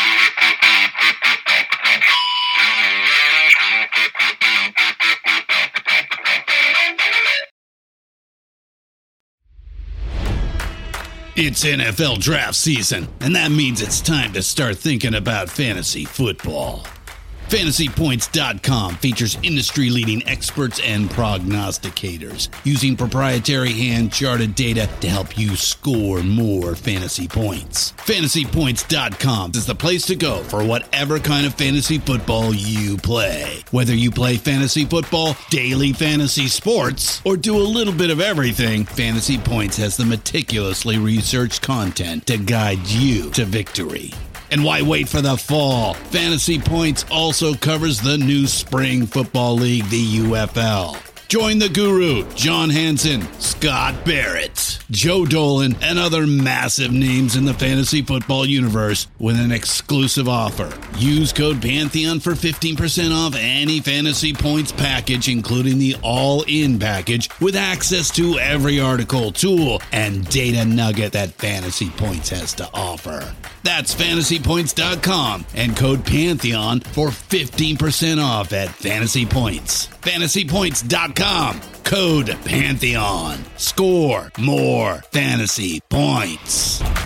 It's NFL draft season, and that means it's time to start thinking about fantasy football. FantasyPoints.com features industry-leading experts and prognosticators using proprietary hand-charted data to help you score more fantasy points. FantasyPoints.com is the place to go for whatever kind of fantasy football you play. Whether you play fantasy football, daily fantasy sports, or do a little bit of everything, Fantasy Points has the meticulously researched content to guide you to victory. And why wait for the fall? Fantasy Points also covers the new spring football league, the UFL. Join the guru, John Hansen, Scott Barrett, Joe Dolan, and other massive names in the fantasy football universe with an exclusive offer. Use code Pantheon for 15% off any Fantasy Points package, including the all-in package, with access to every article, tool, and data nugget that Fantasy Points has to offer. That's FantasyPoints.com and code Pantheon for 15% off at Fantasy Points. FantasyPoints.com, code Pantheon. Score more fantasy points.